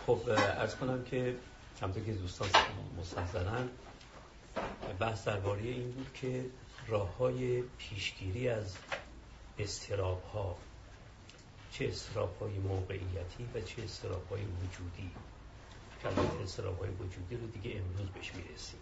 خب عرض کنم که همونطور که دوستان مستحضرن بحث درباره این بود که راه‌های پیشگیری از اضطراب‌ها، چه اضطراب‌های موقعیتی و چه اضطراب‌های وجودی، که البته اضطراب‌های وجودی رو دیگه امروز بهش میرسیم،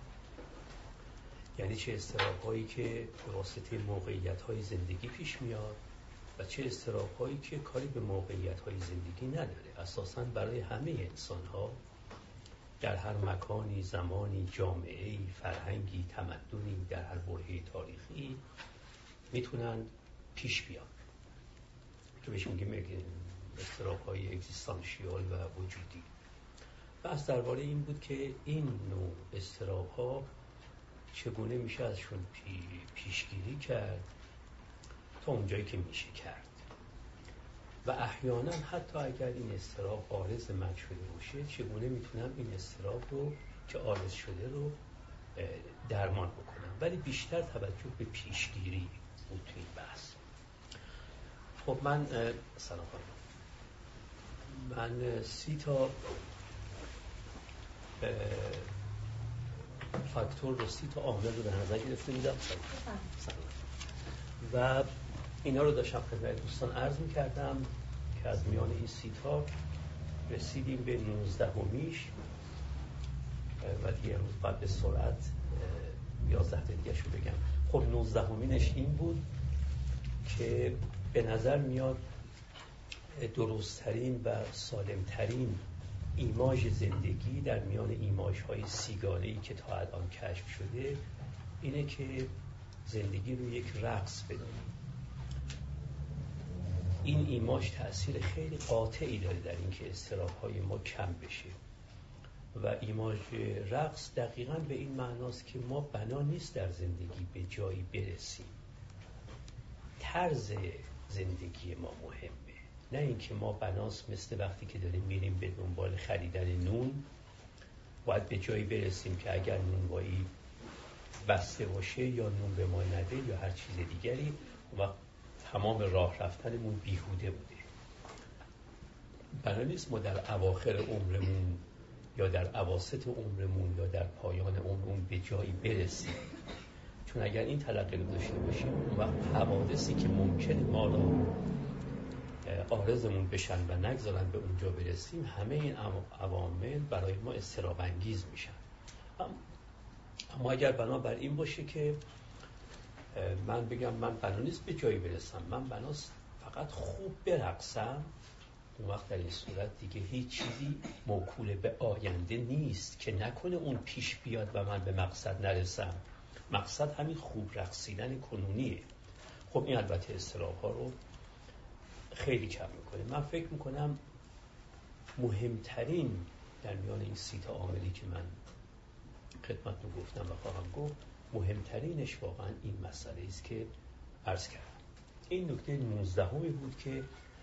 یعنی چه اضطراب‌هایی که به واسطه موقعیت‌های زندگی پیش میاد و چه اضطراب‌هایی که کاری به موقعیت‌های زندگی نداره. اساساً برای همه انسان‌ها در هر مکانی، زمانی، جامعه‌ای، فرهنگی، تمدنی، در هر برهه تاریخی میتونن پیش بیان که بهش میگیم اضطراب‌های اگزیستانسیال و وجودی. بحث درباره این بود که این نوع اضطراب‌ها چگونه میشه ازشون پیشگیری کرد تا اونجایی که میشه کرد و احیانا حتی اگر این اضطراب عارض من شده باشه چگونه میتونم این اضطراب رو که عارض شده رو درمان بکنم، ولی بیشتر توجه به پیشگیری بود توی این بحث. خب من سلام خانم، من 30 تا فاکتور رو 30 تا عامل رو در نظر گرفته بودم و اینا رو داشتم خدمت دوستان عرض می‌کردم که از میان این 30 تا رسیدیم به 19میش و دیگه امروز باید به سرعت 11 تا دیگه شو بگم. خب 19مینش این بود که به نظر میاد درست‌ترین و سالم‌ترین ایماژ زندگی در میان ایماژهای سیگانه‌ای که تا الان کشف شده اینه که زندگی رو یک رقص بدونیم. این ایماژ تأثیر خیلی قاطعی داره در اینکه اضطراب‌های ما کم بشه و ایماژ رقص دقیقاً به این معناست که ما بنا نیست در زندگی به جایی برسیم، طرز زندگی ما مهمه، نه اینکه ما بناست مثل وقتی که داریم میریم به دنبال خریدن نون باید به جایی برسیم که اگر نونوایی بسته باشه یا نون به ما نده یا هر چیز دیگری و تمام راه رفتنمون بیهوده بوده. بنا نیست ما در اواخر عمرمون یا در اواسط عمرمون یا در پایان عمرمون به جایی برسیم، چون اگر این تلقی رو داشته باشیم اون وقت حوادثی که ممکنه ما را عارضمون بشن و نگذارن به اونجا برسیم همه این عوامل برای ما اضطراب انگیز میشن. اما اگر بنابر این باشه که من بگم من بنا نیست به جایی برسم، من بناست فقط خوب برقصم، اون وقت در این صورت دیگه هیچ چیزی موکول به آینده نیست که نکنه اون پیش بیاد و من به مقصد نرسم. مقصد همین خوب رقصیدن کنونیه. خب این البته اضطراب‌ها رو خیلی کم میکنه. من فکر میکنم مهمترین در میان این 30 تا عاملی که من خدمتتون گفتم و خواهم گفت مهمترینش واقعا این مسئله است که عرض کردم. این نکته 19می بود که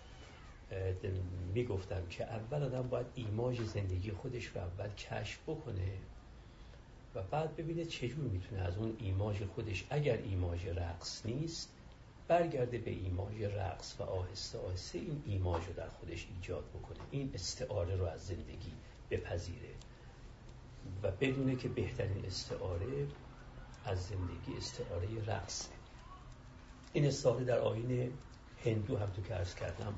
میگفتم که اول آدم باید ایماژ زندگی خودش رو اول کشف بکنه و بعد ببینه چجور میتونه از اون ایماژ خودش اگر ایماژ رقص نیست برگرده به ایماژ رقص و آهسته آهسته این ایماژ رو در خودش ایجاد بکنه، این استعاره رو از زندگی بپذیره و بدونه که بهترین استعاره از زندگی استعاره رقصه. این استعاره در آیین هندو هم تو که عرض کردم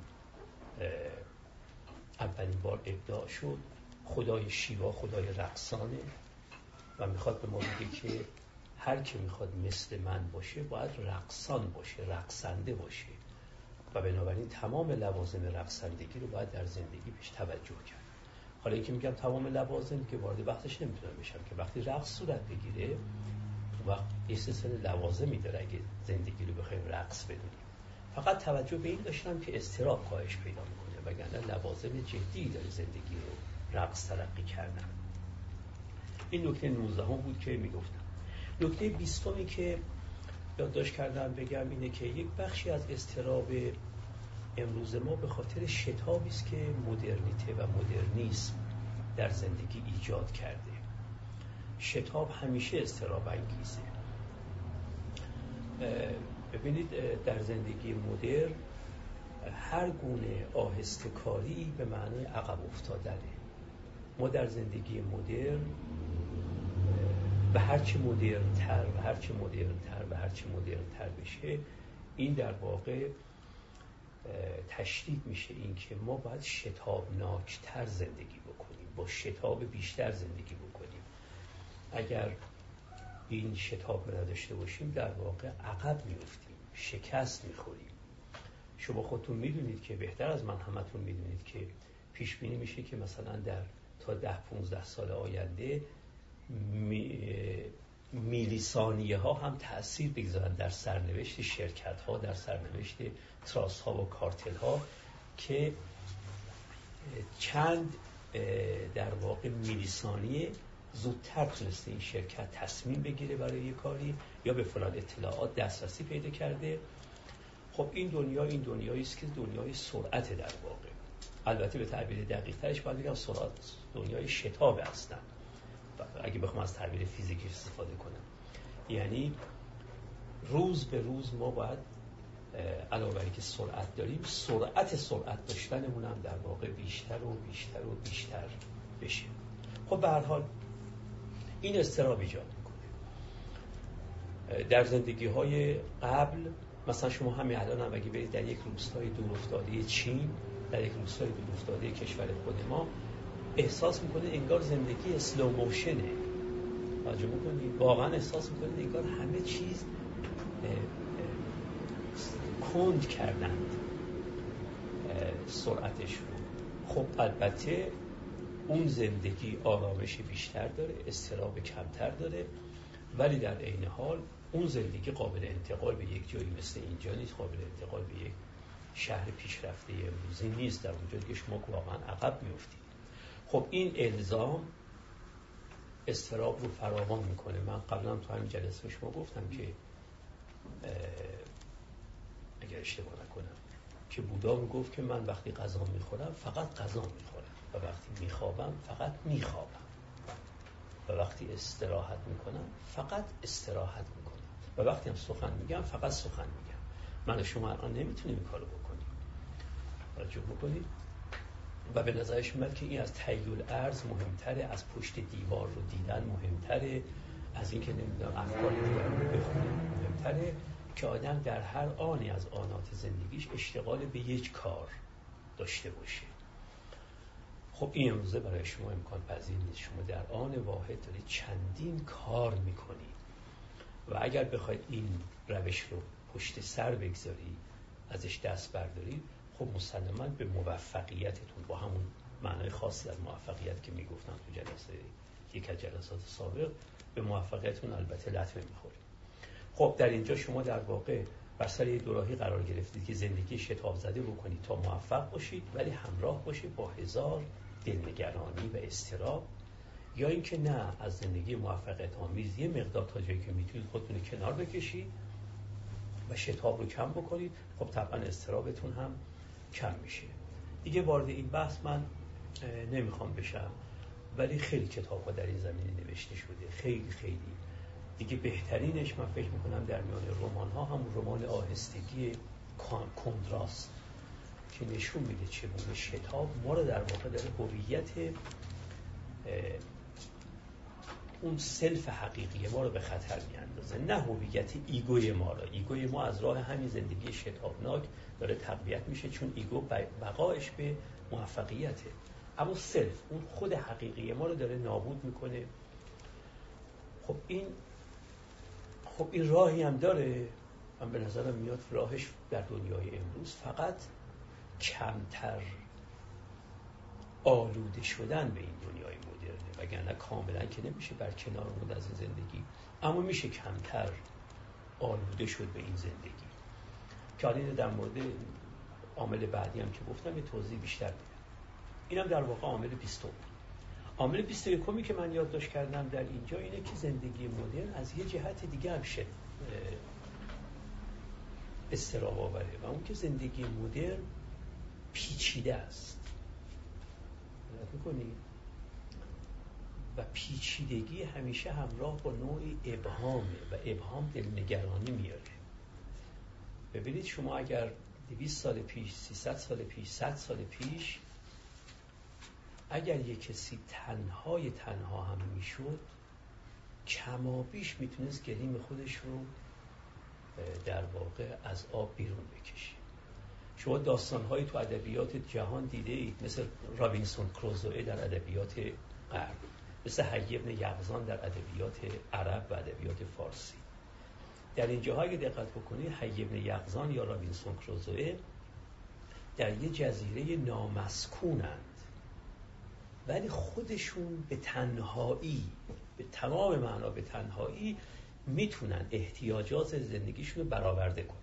اولین بار ابداع شد. خدای شیوا خدای رقصانه و میخواد به ما بگه که هر که میخواد مثل من باشه باید رقصان باشه، رقصنده باشه و بنابراین تمام لوازم رقصندگی رو باید در زندگی بهش توجه کرد. حالا اینکه میگم تمام لوازم که وارد وقتش نمیتونم بشم که وقتی رقص صورت بگیره و یه سلسله لوازمی داره اگه زندگی رو بخوایم رقص بدونیم. فقط توجه به این داشتم که اضطراب کاهش پیدا میکنه وگرنه لوازم جدی داره زندگی رو رقص تلقی کردن. این نکته 19 بود که میگفتم. نکته 20 که یادداشت کردم بگم اینه که یک بخشی از اضطراب امروز ما به خاطر شتابی است که مدرنیته و مدرنیسم در زندگی ایجاد کرده. شتاب همیشه اضطراب انگیزه. ببینید در زندگی مدرن هر گونه آهسته‌کاری به معنای عقب افتادنه. ما در زندگی مدرن و هرچی مدرن‌تر بشه، این در واقع تشدید میشه این که ما باید شتابناکتر زندگی بکنیم، با شتاب بیشتر زندگی بکنیم. اگر این شتاب رو نداشته باشیم در واقع عقب میافتیم، شکست میخوریم. شما خودتون میدونید که بهتر از من همتون میدونید که پیش بینی میشه که مثلا تا 10-15 سال آینده میلی ثانیه ها هم تأثیر بگذارن در سرنوشت شرکت ها، در سرنوشت تراست ها و کارتل ها، که چند در واقع میلی ثانیه زودتر تونسته این شرکت تصمیم بگیره برای یک کاری یا به فلان اطلاعات دسترسی پیدا کرده. خب این دنیایی است که دنیای سرعت در واقع. البته به تعبیر دقیق ترش باید بگم سرعت دنیای شتاب هستن، اگه بخوام از تعبیر فیزیکی استفاده کنم. یعنی روز به روز ما باید علاوه بر اینکه سرعت داریم، سرعت داشتنمون هم در واقع بیشتر بشه. خب به هر حال این اضطراب ایجاد میکنه. در زندگی‌های قبل مثلا شما همین الان هم اگه برید در یک روستای دورافتاده چین، در یک روستای دورافتاده کشور خود ما، احساس میکنید انگار زندگی اسلو موشنه. توجه میکنید، واقعا احساس میکنید انگار همه چیز کند کردند سرعتش رو. خب البته اون زندگی آرامش بیشتر داره، اضطراب کمتر داره، ولی در عین حال اون زندگی قابل انتقال به یک جایی مثل اینجا نیست، قابل انتقال به یک شهر پیشرفته امروزی نیست، در اونجا دیگه شما واقعا عقب میافتید. خب این الزام اضطراب رو فراوان میکنه. من قبلا تو همین جلسه شما گفتم که اگر اشتباه نکنم که بودا میگفت که من وقتی غذا میخورم فقط غذا میخورم و وقتی میخوابم فقط میخوابم و وقتی استراحت میکنم فقط استراحت میکنم و وقتی هم سخن میگم فقط سخن میگم. من و شما الان نمیتونیم این کارو بکنیم. توجه میکنید؟ و به نظرش میاد که این از تحیل ارز مهمتره، از پشت دیوار رو دیدن مهمتره، از اینکه نمیدونم افکار دیگر رو بخونیم مهمتره، که آدم در هر آنی از آنات زندگیش اشتغال به یک کار داشته باشه. خب این امروزه برای شما امکان پذیر نیست. شما در آن واحد دارید چندین کار میکنید و اگر بخواید این روش رو پشت سر بگذارید، ازش دست بردارید، خب مسلماً به موفقیتتون، با همون معنای خاصی از موفقیت که میگفتم تو یک از جلسات سابق، به موفقیتتون البته لطمه میخورید. خب در اینجا شما در واقع بر سر یه دوراهی قرار گرفتید که زندگی شتاب زده بکنید تا موفق باشید، ولی همراه باشه با هزار دلنگرانی و اضطراب، یا اینکه نه، از زندگی موفقیت آمیز یه مقدار تا جایی که میتونید خودتون کنار بکشید و شتاب رو کم بکنید. خب طبعا اضطرابتون هم کم میشه. دیگه وارد این بحث من نمیخوام بشم، ولی خیلی کتاب ها در این زمینه نوشته شده، خیلی دیگه. بهترینش من فکر میکنم در میان رمان ها همون رمان آهستگی کندراست که نشون میده چگونه شتاب ما رو در واقع داره هویت اون سلف حقیقی ما رو به خطر میاندازه، نه هویت ایگوی ما رو. ایگوی ما از راه همین زندگی شتابناک داره تقویت میشه، چون ایگو بقایش به موفقیته، اما سلف، اون خود حقیقی ما رو داره نابود میکنه. خب این راهی هم داره. من به نظرم میاد راهش در دنیای امروز فقط کمتر آلوده شدن به این دنیای مدرنه، وگرنه کاملا که نمیشه بر کنار بود از این زندگی، اما میشه کمتر آلوده شد به این زندگی. که حالا در مورد عامل بعدی هم که گفتم یه توضیح بیشتر میدم. اینم در واقع عامل 20. عامل 21 که من یادداشت کردم در اینجا اینه که زندگی مدرن از یه جهت دیگه هم استراب آوره، و اون که زندگی مدرن پیچیده است. نگاه می‌کنید؟ و پیچیدگی همیشه همراه با نوعی ابهامه و ابهام دلنگرانی میاره. ببینید شما اگر 200 سال پیش، 300 سال پیش، 100 سال پیش اگر یک کسی تنها هم میشد کمابیش میتونست گلیم خودش رو در واقع از آب بیرون بکشه. شما داستان‌هایی تو ادبیات جهان دیده اید، مثل رابینسون کروزوئه در ادبیات غرب، مثل حی بن یقظان در ادبیات عرب و ادبیات فارسی. در این جاها اگه دقت بکنید حی بن یقظان یا رابینسون کروزوئه در یه جزیره نامسکونند، ولی خودشون به تنهایی، به تمام معنا به تنهایی میتونن احتیاجات زندگیشون رو برآورده کنن.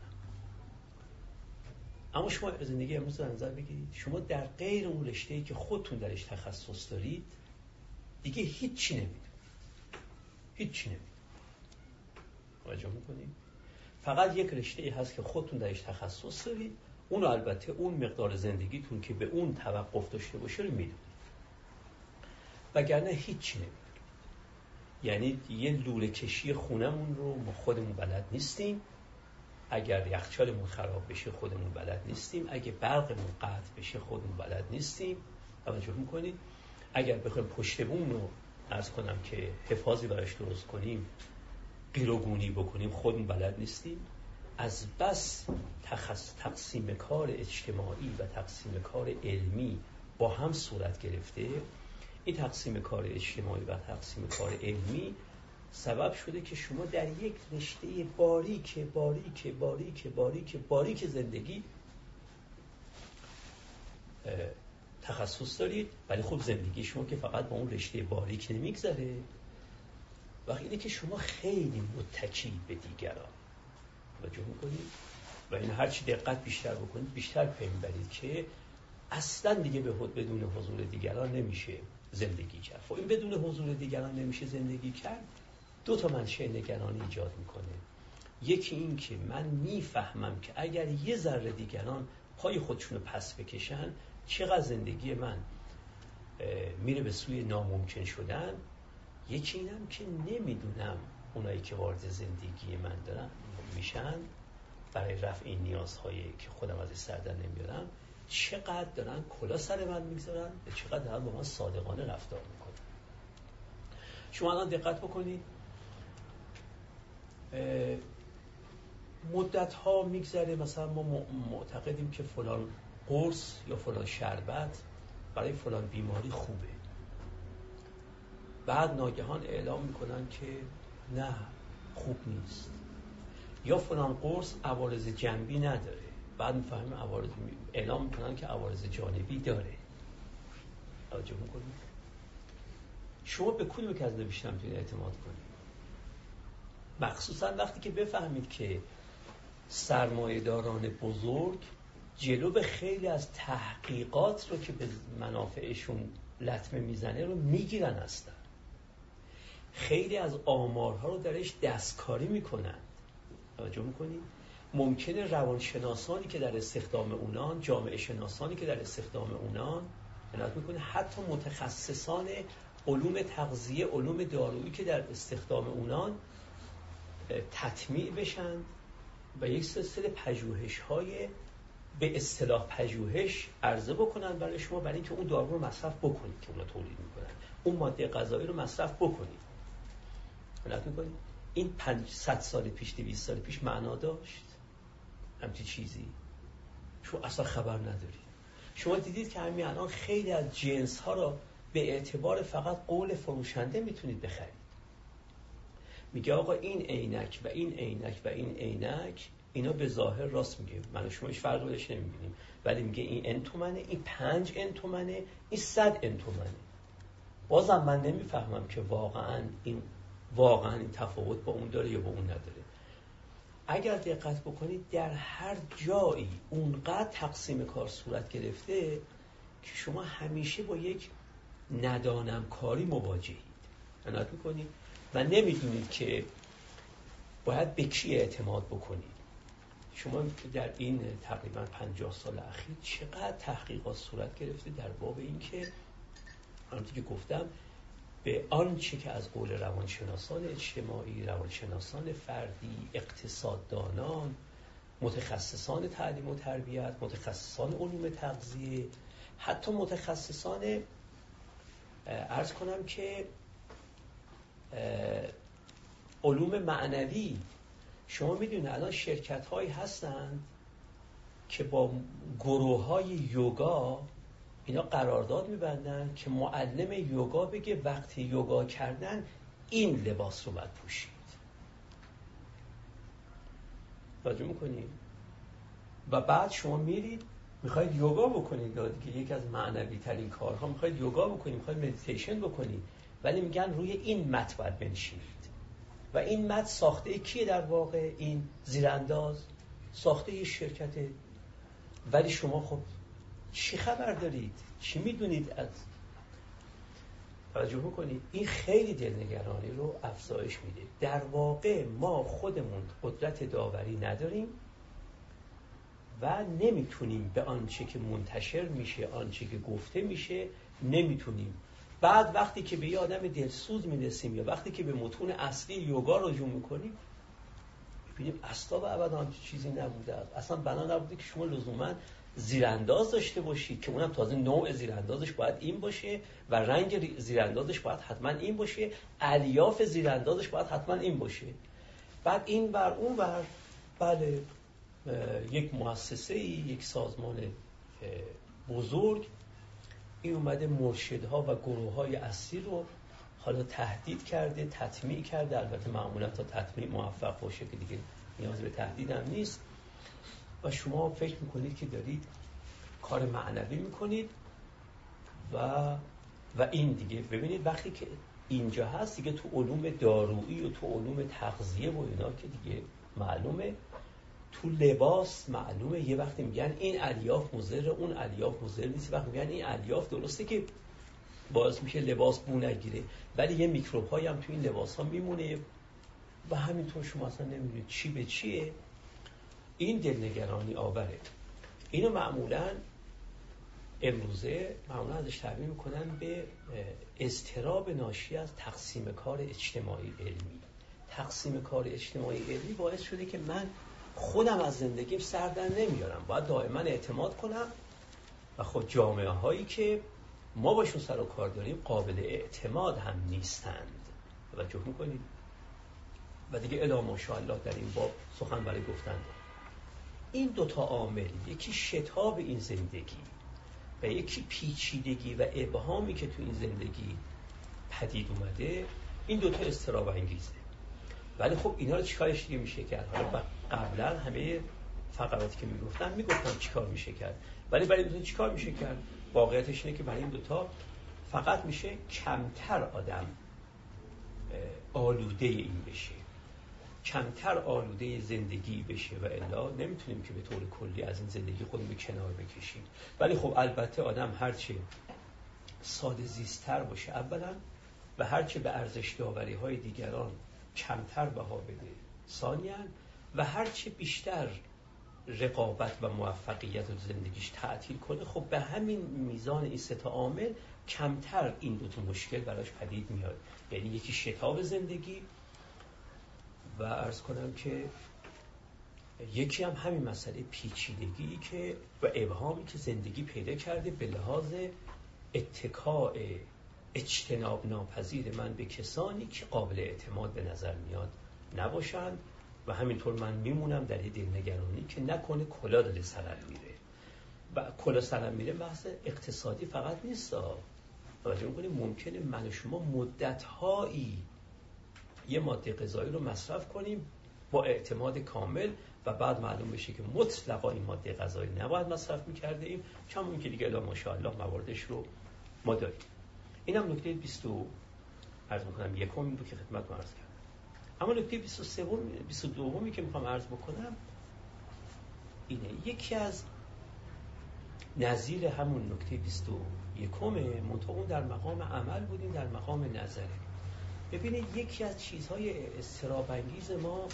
اما شما زندگی امروز رو نظر بگیرید، شما در غیر اون رشته‌ای که خودتون درش تخصص دارید دیگه هیچی نمیدونید. توجه میکنید؟ فقط یک رشته‌ای هست که خودتون درش تخصص دارید، اون البته اون مقدار زندگیتون که به اون توقف داشته باشه رو میدونید، وگرنه هیچی نمیدونید. یعنی یه لوله کشی خونمون رو ما خودمون بلد نیستیم، اگر یخچالمون خراب بشه خودمون بلد نیستیم، اگه برقمون قطع بشه خودمون بلد نیستیم. توجه میکنید؟ اگر بخوایم پشت بوم رو عرض کنم که حفاظی براش درست کنیم، قیروگونی بکنیم، خودمون بلد نیستیم. از بس تقسیم کار اجتماعی و تقسیم کار علمی با هم صورت گرفته، این تقسیم کار اجتماعی و تقسیم کار علمی سبب شده که شما در یک رشته باریک زندگی تخصص دارید، ولی خب زندگی شما که فقط با اون رشته باریک نمیگذره. وقتی اینه که شما خیلی متکی به دیگران توجه میکنید و این هرچی دقت بیشتر بکنید بیشتر پی میبرید که اصلا دیگه بدون حضور دیگران نمیشه زندگی کرد. خب این بدون حضور دیگران نمیشه زندگی کرد، دو تا منشأ نگرانی ایجاد میکنه. یکی این که من میفهمم که اگر یه ذره دیگران پای خودشونو پس بکشن چقدر زندگی من میره به سوی ناممکن شدن. یکی اینم که نمیدونم اونایی که وارد زندگی من دارن میشن برای رفع این نیازهایی که خودم ازش سر در نمیارم چقدر دارن کلا سر من میگذارن و چقدر دارن با من صادقانه رفتار میکنن. شما الان دقت بکنید، مدت ها میگذره، مثلا ما معتقدیم که فلان قرص یا فلان شربت برای فلان بیماری خوبه، بعد ناگهان اعلام میکنن که نه خوب نیست، یا فلان قرص عوارض جانبی نداره، بعد میفهمیم اعلام میکنن که عوارض جانبی داره. توجه میکنید؟ شما به کدوم که از اینا بیشتر میتونید اعتماد کنید؟ مخصوصا وقتی که بفهمید که سرمایه‌داران بزرگ جلو به خیلی از تحقیقات رو که به منافعشون لطمه میزنه رو میگیرن هستن. خیلی از آمارها رو درش دستکاری میکنن. توجه میکنید؟ ممکنه روانشناسانی که در استخدام اونان، جامعه شناسانی که در استخدام اونان، عنایت میکنه حتی متخصصان علوم تغذیه، علوم دارویی که در استخدام اونان تطمیع بشن و یک سلسله پژوهش‌های به اصطلاح پژوهش عرضه بکنن برای شما، برای اینکه اون دارو رو مصرف بکنید که اونا تولید میکنن، اون ماده غذایی رو مصرف بکنید. عنایت میکنید؟ این 500 سال پیش، 200 سال پیش معنا داشت همچین چیزی؟ شما اصلا خبر ندارید. شما دیدید که همین الان خیلی از جنس ها را به اعتبار فقط قول فروشنده میتونید بخرید. میگه آقا این عینک و این عینک و این عینک، اینا به ظاهر راست میگه، من و شما هیچ فرقی بهش نمیبینیم، ولی میگه این n تومنه، این 5 n تومنه، این 100 n تومنه. بازم من نمیفهمم که واقعا این تفاوت با اون داره یا با اون نداره. اگر دقت بکنید در هر جایی اونقدر تقسیم کار صورت گرفته که شما همیشه با یک ندانم کاری مواجهید. عنایت میکنید و نمیدونید که باید به کی اعتماد بکنید. شما در این تقریبا 50 سال اخیر چقدر تحقیقات صورت گرفته در باب این که همونطور که گفتم به آنچه که از قول روانشناسان اجتماعی، روانشناسان فردی، اقتصاددانان متخصصان تعلیم و تربیت، متخصصان علوم تغذیه، حتی متخصصان عرض کنم که علوم معنوی. شما میدونید الان شرکت هایی هستند که با گروه های یوگا اینا قرارداد میبندن که معلم یوگا بگه وقتی یوگا کردن این لباس رو باید پوشید. توجه میکنید؟ و بعد شما میرید میخواید یوگا بکنید، دیگه یکی از معنوی ترین کارها، میخواید یوگا بکنید، میخواید مدیتیشن بکنید، ولی میگن روی این مت باید بنشینید. و این مت ساخته کیه در واقع؟ این زیرانداز ساخته یه شرکته. ولی شما خب چی خبر دارید؟ چی میدونید از؟ توجه میکنید؟ این خیلی دلنگرانی رو افزایش میده. در واقع ما خودمون قدرت داوری نداریم و نمیتونیم به آنچه که منتشر میشه، آنچه که گفته میشه نمیتونیم. بعد وقتی که به یه آدم دلسوز میرسیم یا وقتی که به متون اصلی یوگا رجوع میکنیم ببینیم اصلا و ابدا چیزی نبوده. اصلا بنا نبوده که شما لزوما زیرانداز داشته باشید که اونم تازه نوع زیراندازش باید این باشه و رنگ زیراندازش باید حتما این باشه، الیاف زیراندازش باید حتما این باشه. بعد این بر اون بر بله یک مؤسسه، یک سازمان بزرگ این اومده مرشدها و گروه‌های اصلی رو حالا تهدید کرده، تطمیع کرده. البته معمولا تا تطمیع موفق باشه که دیگه نیاز به تهدید هم نیست. و شما فکر میکنید که دارید کار معنوی میکنید و این دیگه ببینید وقتی که اینجا هست دیگه تو علوم دارویی و تو علوم تغذیه و اینا که دیگه معلومه، تو لباس معلومه. یه وقتی میگن این الیاف مضر، اون الیاف مضر نیست. وقتی میگن این الیاف درسته که باعث میشه لباس بو نگیره، ولی یه میکروب هایی هم تو این لباس ها میمونه و همینطور شما اصلا نمیدونید چی به چیه. این دلنگرانی آوره. اینو معمولا امروزه ازش تعبیر میکنن به اضطراب ناشی از تقسیم کار اجتماعی علمی. تقسیم کار اجتماعی علمی باعث شده که من خودم از زندگیم سر در نمیارم، باید دائما اعتماد کنم و خود جامعه هایی که ما باشون سر و کار داریم قابل اعتماد هم نیستند. توجه میکنید؟ و دیگه الا ماشاءالله در این باب سخن برای گفتن. این دوتا عامل، یکی شتاب این زندگی و یکی پیچیدگی و ابهامی که تو این زندگی پدید اومده، این دوتا اضطراب انگیزه. ولی خب اینا رو چیکارش دیگه میشه کرد؟ حالا قبلا همه فقراتی که میگفتم چیکار میشه کرد، ولی برای این چیکار میشه کرد؟ واقعیتش اینه که برای این دوتا فقط میشه کمتر آدم آلوده این بشه، کمتر آلوده زندگی بشه و الا نمیتونیم که به طور کلی از این زندگی خودمون به کنار بکشیم. ولی خب البته آدم هرچه ساده زیست‌تر باشه اولا و هرچه به ارزش داوری های دیگران کمتر بها بده ثانیاً و هرچه بیشتر رقابت و موفقیت رو زندگیش تعطیل کنه، خب به همین میزان این سه تا عامل کمتر این دو تا مشکل براش پدید میاد. یعنی یکی شتاب زندگی و عرض کنم که یکی هم همین مسئله پیچیدگی که و ابهامی که زندگی پیدا کرده به لحاظ اتکاء اجتناب ناپذیر من به کسانی که قابل اعتماد به نظر میاد نباشند و همینطور من میمونم در یه دلنگرانی که نکنه کلا داره سرم میره. و کلا سرم میره بحث اقتصادی فقط نیست. توجه می‌کنید ممکنه من و شما مدت‌هایی یه ماده غذایی رو مصرف کنیم با اعتماد کامل و بعد معلوم بشه که مطلقا این ماده غذایی نباید مصرف می‌کرده ایم، چون که دیگه الا ماشاءالله مواردش رو ما داریم. اینم نکته 20 عرض می‌کنم یکم رو که خدمتتون عرض کردم. اما نکته 22 که می‌خوام عرض بکنم اینه، یکی از نظیر همون نکته 21 منتها اون در مقام عمل بودیم، در مقام نظره. ببینید یکی از چیزهای اضطراب انگیز ما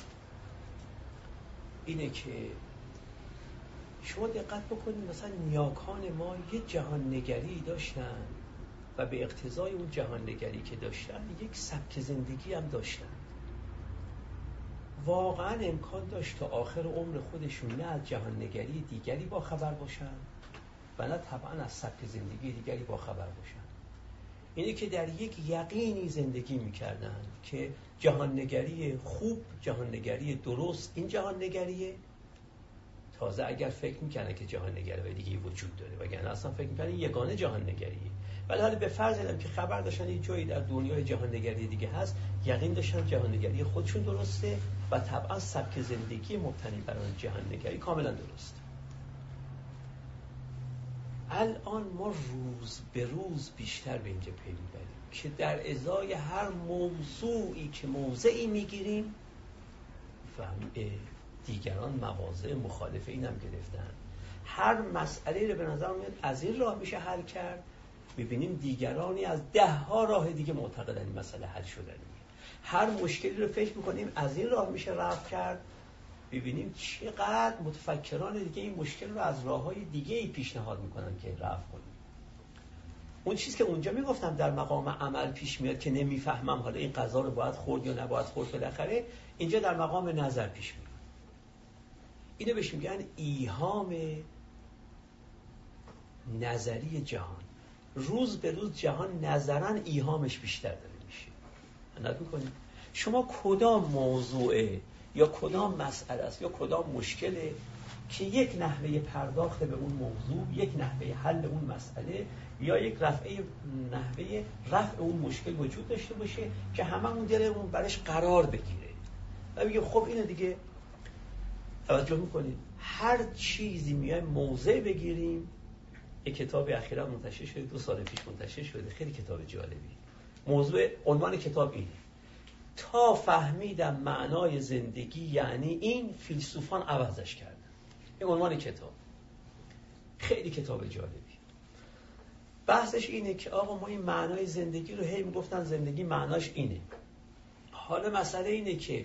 اینه که شما دقت بکنید مثلا نیاکان ما یه جهان نگری داشتن و به اقتضای اون جهان نگری که داشتن یک سبک زندگی هم داشتن واقعا امکان داشت تا آخر عمر خودشون نه از جهان نگری دیگری با خبر باشن و نه طبعا از سبک زندگی دیگری با خبر باشن. اینه که در یک یقینی زندگی میکردن که جهان نگری خوب، جهان نگری درست این جهان نگریه. تازه اگر فکر میکنه که جهان نگری دیگه وجود داره، وگرنه اصلا فکر میکنه یگانه جهان نگریه. ولی حالا به فرض علم که خبر داشتن یه جایی در دنیای جهان نگری دیگه هست، یقین داشتن جهان نگری خودشون درسته و طبعا سبک زندگی مبتنی بر اون جهان نگری کاملا درسته. الان ما روز به روز بیشتر به اینجا پی میبریم که در ازای هر موضوعی که موضعی میگیریم فهم دیگران مواضع مخالف اینم گرفتن. هر مسئله رو به نظر میاد از این راه میشه حل کرد، میبینیم دیگرانی از 10 راه دیگه معتقدن این مسئله حل شدنیه. هر مشکلی رو فکر میکنیم از این راه میشه رفع کرد، ببینیم چقدر متفکران دیگه این مشکل رو از راه‌های دیگه‌ای پیشنهاد میکنن که رفع کنیم. اون چیزی که اونجا میگفتم در مقام عمل پیش میاد که نمیفهمم حالا این غذا رو باید خورد یا نباید خورد، بالاخره اینجا در مقام نظر پیش میاد. اینو بهش میگن ایهام نظری جهان. روز به روز جهان نظرا ایهامش بیشتر داره میشه. عنایت میکنید شما کدام موضوعه یا کدام مسئله است یا کدام مشکله که یک نحوه پرداخت به اون موضوع، یک نحوه حل اون مسئله یا یک نحوه رفع اون مشکل وجود داشته باشه که هممون دلمون برش قرار بگیره و بگیم خب اینو دیگه. توجه میکنید هر چیزی میایم موضع بگیریم. یک کتاب اخیرا منتشر شده، 2 سال پیش منتشر شده، خیلی کتاب جالبی. موضوع عنوان کتاب اینه: تا فهمیدم معنای زندگی یعنی این، فیلسوفان عوضش کردن. این عنوان کتاب، خیلی کتاب جالبی. بحثش اینه که آقا ما این معنای زندگی رو هی میگفتن زندگی معناش اینه. حالا مسئله اینه که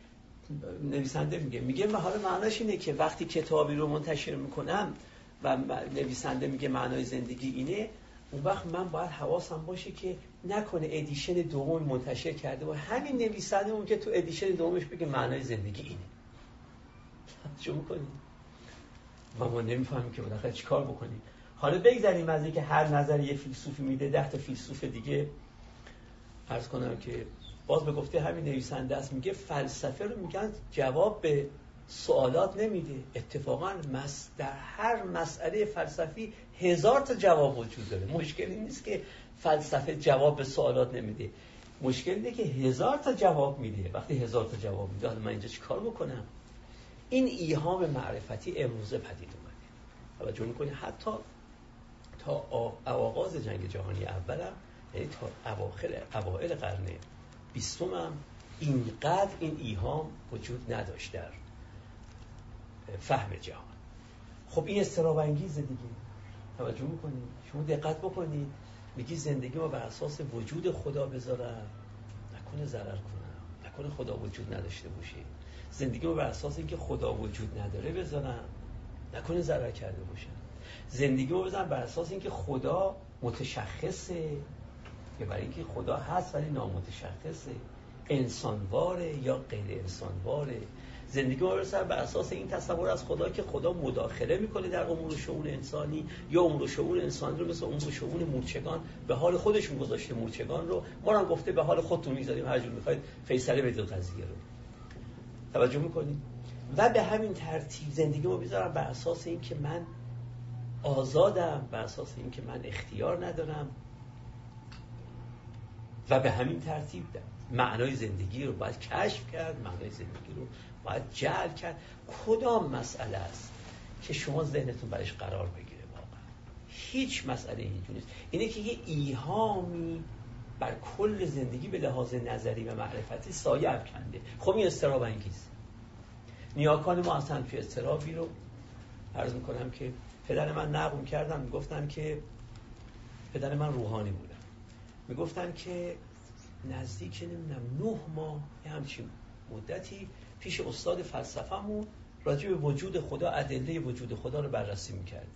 نویسنده میگه حالا معناش اینه که وقتی کتابی رو منتشر میکنم و نویسنده میگه معنای زندگی اینه، اون وقت من باید حواسم باشه که نکنه ادیشن دوم منتشر کرده و همین نویسنده اون که تو ادیشن دومش بگه معنای زندگی اینه. چه میکنیم؟ ما نمیفهمیم که بالاخره چیکار بکنیم. حالا بگذاریم از اینکه هر نظری یه فیلسوفی میده 10 تا فیلسوف دیگه. عرض کنم که باز به گفته همین نویسنده است، میگه فلسفه رو میگن جواب به سوالات نمیده. اتفاقا در هر مسئله فلسفی 1000 تا جواب وجود داره. مشکلی نیست که فلسفه جواب به سوالات نمیده، مشکل اینه که 1000 تا جواب میده. وقتی 1000 تا جواب میده حالا من اینجا چی کار بکنم؟ این ایهام معرفتی امروزه پدید اومده. توجه میکنی حتی تا آغاز جنگ جهانی اولم، یعنی تا اوایل قرن 20 اینقدر این ایهام وجود نداشت در فهم جهان. خب این اضطراب انگیزه دیگه. توجه میکنید؟ شما دقت بکنید، میگی زندگی ما بر اساس وجود خدا بذارم، نکنه ضرر کنم، نکنه خدا وجود نداشته باشه. زندگی ما بر اساس اینکه خدا وجود نداره بذارم، نکنه ضرر کرده باشه. زندگی ما بذارم بر اساس اینکه خدا متشخصه یا برای اینکه خدا هست ولی نامتشخصه، انسانواره یا غیر انسانواره. زندگی ما بر اساس این تصور از خدا که خدا مداخله میکنه در امور و شؤون انسانی یا امور و شؤون انسانی رو مثل امور و شؤون مورچگان به حال خودشون گذاشته. مورچگان رو ما هم گفته به حال خودتون میذاریم، هر جور میخواید فیصله بدید قضیه رو. توجه میکنید؟ و به همین ترتیب زندگی ما میذارم بر اساس این که من آزادم، بر اساس این که من اختیار ندارم و به همین ترتیب معنای زندگی رو باید کشف کرد، معنای زندگی رو باید جعل کرد. کدام مسئله است که شما ذهنتون برش قرار بگیره؟ واقعا هیچ مسئله اینجوری نیست. اینه که یه ایهامی بر کل زندگی به لحاظ نظری و معرفتی سایه افکنده. خب این اضطراب انگیز. نیاکان ما اصلا توی اضطرابی رو عرض میکنم که پدر من نقل کردم، میگفتن که پدر من روحانی بودن، میگفتن که نزدیک نمیدونم 9 ماه یه همچین مدتی پیش استاد فلسفه‌مون راجع به وجود خدا، ادله وجود خدا رو بررسی میکردیم.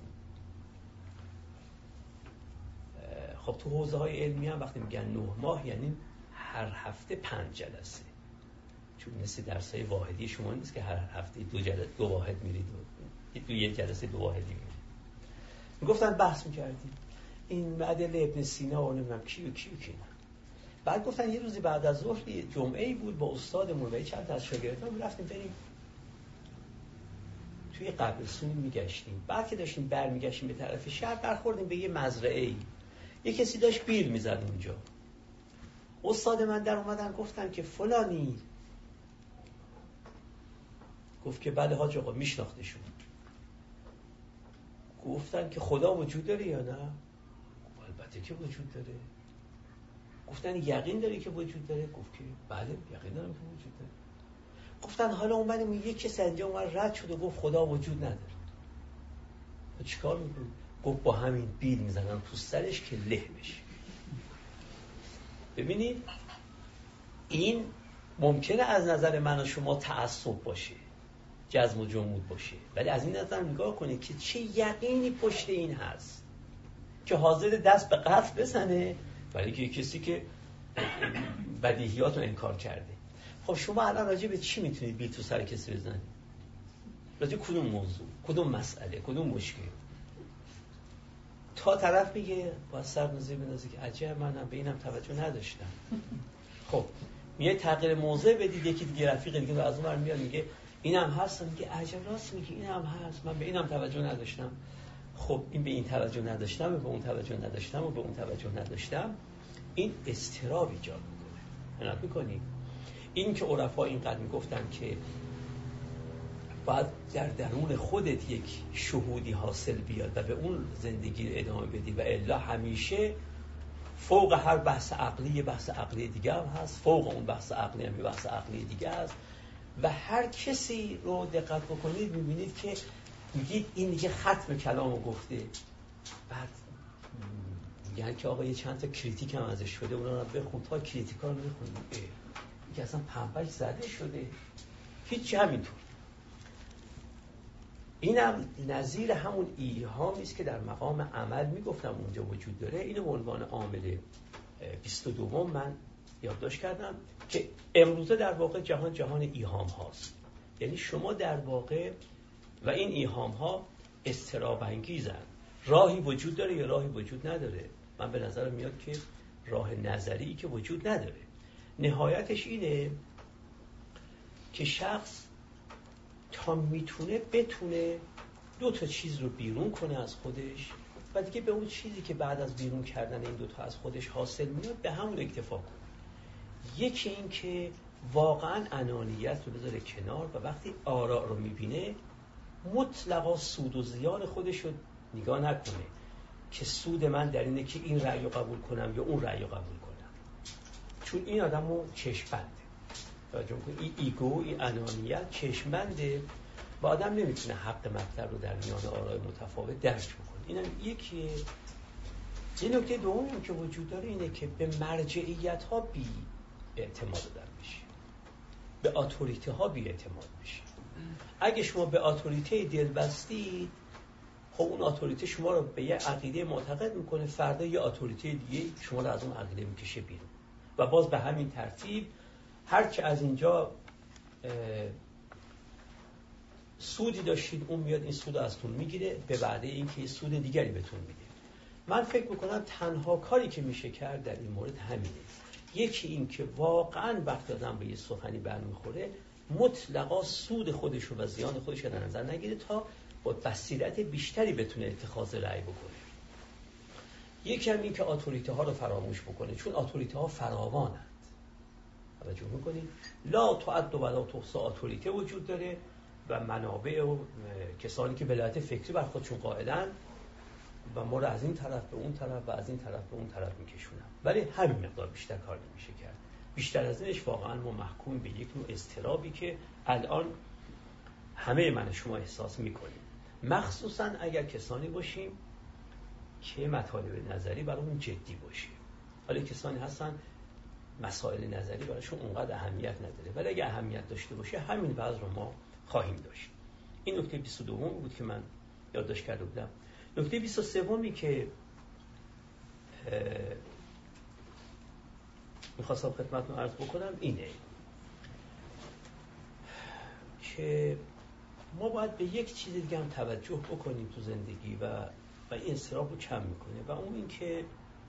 خب تو حوزه‌های علمی هم وقتی میگن 9 ماه یعنی هر هفته 5 جلسه. چون مثل درسای واحدی شما نیست که هر هفته دو واحد میرید و یه جلسه دو واحدی میرید. میگفتن بحث میکردیم این معدل ابن سینا و نمیدونم کی و کی. بعد گفتن یه روزی بعد از ظهر جمعه‌ای بود با استادمون و چند تا از شاگردان رفتیم بریم توی قبرستونی میگشتیم. بعد که داشتیم برمیگشتیم به طرف شهر برخوردیم به یه مزرعه‌ای. یه کسی داشت بیل میزد اونجا. استاد من در اومدن گفتن که فلانی. گفت که بله حاج آقا میشناختشون. گفتن که خدا وجود داره یا نه؟ البته که وجود داره. گفتن یقین داری که وجود داره؟ گفت که بله یقین دارم که وجود داره. گفتن حالا اومدیم یک کسی اینجا اومد رد شد و گفت خدا وجود نداره. چیکار میکنی؟ گفت با همین بیل میزنن تو سرش که له بشه. ببینید این ممکنه از نظر من و شما تعصب باشه، جزم و جمود باشه، ولی از این نظر نگاه کنید که چه یقینی پشت این هست که حاضر دست به قتل بزنه ولی که کسی که بدیهیات رو انکار کرده. خب شما الان راجع به چی میتونید بیل تو سر کسی بزنید؟ راجع کدوم موضوع، کدوم مسئله، کدوم مشکل؟ تا طرف میگه با سر نزدیک بندازه که عجب منم به اینم توجه نداشتم. خب میگه تغییر موضع بدید، یکی دیگه رفیق دیگه از اون ور میاد میگه اینم هست، میگه عجب راست میگه اینم هست، من به اینم توجه نداشتم. خب این به این توجه نداشتم و به اون توجه نداشتم و به اون توجه نداشتم، این اضطراب ایجاد میکنه. عنایت میکنید این که عرفا اینقدر میگفتن که باید در درون خودت یک شهودی حاصل بیاد و به اون زندگی ادامه بدی و الا همیشه فوق هر بحث عقلی یه بحث عقلی دیگه هم هست، فوق اون بحث عقلی هم یه بحث عقلی دیگه هست و هر کسی رو دقت بکنید میبینید که میگید این دیگه ختم کلامو گفته. بعد میگن که آقا یه چند تا کریتیک هم ازش شده، اونا رو بخون. تا کریتیکا رو بخونید که اصلا پنبهش زده شده، هیچ همینطور. اینم نظیر همون ایهامی است که در مقام عمل میگفتم اونجا وجود داره. اینو به عنوان عامل 22 من یادداشت کردم که امروزه در واقع جهان ایهام هاست. یعنی شما در واقع و این ایهام ها اضطراب انگیزن. راهی وجود داره یا راهی وجود نداره؟ من به نظر میاد که راه نظری که وجود نداره. نهایتش اینه که شخص تا بتونه دو تا چیز رو بیرون کنه از خودش و دیگه به اون چیزی که بعد از بیرون کردن این دو تا از خودش حاصل میاد به همون اکتفا کنه. یکی این که واقعا انانیت رو بذاره کنار و وقتی آراء رو میبینه مطلقا سود و زیان خودش رو نگاه نکنه که سود من در اینه که این رأی رو قبول کنم یا اون رأی رو قبول کنم، چون این آدم رو چشم‌بنده. این ایگو، این انانیت چشم‌بنده و آدم نمیتونه حق مطلب رو در میان آراء متفاوت درک بکنه. اینم یکیه. یه نکته دومی که وجود داره اینه که به مرجعیت ها بی اعتماد آدم بشه، به اتوریته ها بی اعتماد بشه. اگه شما به اتوریته دل بستید، خب اون اتوریته شما رو به یه عقیده معتقد میکنه، فردا یه اتوریته دیگه شما رو از اون عقیده میکشه بیرون و باز به همین ترتیب هر چه از اینجا سودی داشتید اون میاد این سود ازتون میگیره به وعده اینکه سود دیگری بهتون میده. من فکر میکنم تنها کاری که میشه کرد در این مورد همینه. یکی این که واقعا وقت آدم به یه سخنی برمیخوره مطلقا سود خودش رو و زیان خودش رو در نظر نگیره تا با بصیرت بیشتری بتونه اتخاذ رأی بکنه. یکی هم این که اتوریته ها رو فراموش بکنه، چون اتوریته ها فراوانند. توجه میکنید لا تعد و لا تحصی اتوریته وجود داره و منابع و کسانی که ولایت فکری بر خودشون قائلن و ما رو از این طرف به اون طرف و از این طرف به اون طرف میکشونن، ولی همین مقدار بیشتر کار نمیشه کرد. بیشتر از اینش واقعا ما محکوم به یک نوع اضطرابی که الان همه من شما احساس میکنیم، مخصوصا اگر کسانی باشیم که مطالب نظری برامون جدی باشه. حالا کسانی هستن مسائل نظری براشون اونقدر اهمیت نداره، ولی اگه اهمیت داشته باشه همین وضع رو ما خواهیم داشت. این نکته 22 بود که من یادداشت کرده بودم. نکته 23 که میخواستم خدمتتون عرض بکنم اینه که ما باید به یک چیز دیگه هم توجه بکنیم تو زندگی و این اضطراب رو کم میکنه و اون این که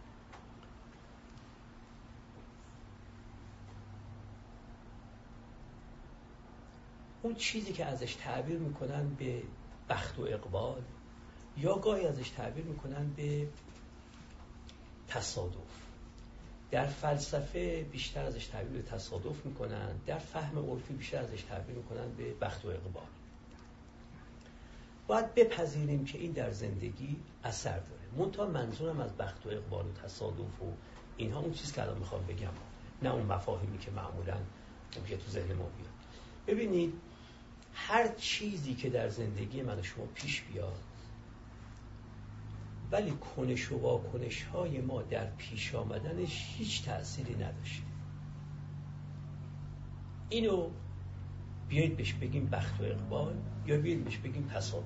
اون چیزی که ازش تعبیر میکنن به بخت و اقبال یا گاهی ازش تعبیر میکنن به تصادف. در فلسفه بیشتر ازش تعبیر به تصادف میکنن، در فهم عرفی بیشتر ازش تعبیر میکنن به بخت و اقبال. باید بپذیریم که این در زندگی اثر داره. منتها منظورم از بخت و اقبال و تصادف و اینها اون چیز که الان میخوام بگم، نه اون مفاهیمی که معمولاً ممکنه تو ذهن ما بیاد. ببینید هر چیزی که در زندگی من و شما پیش بیاد ولی کنش و واکنش های ما در پیش آمدنش هیچ تأثیری نداشته، اینو بیایید بهش بگیم بخت و اقبال یا بیایید بهش بگیم تصادف.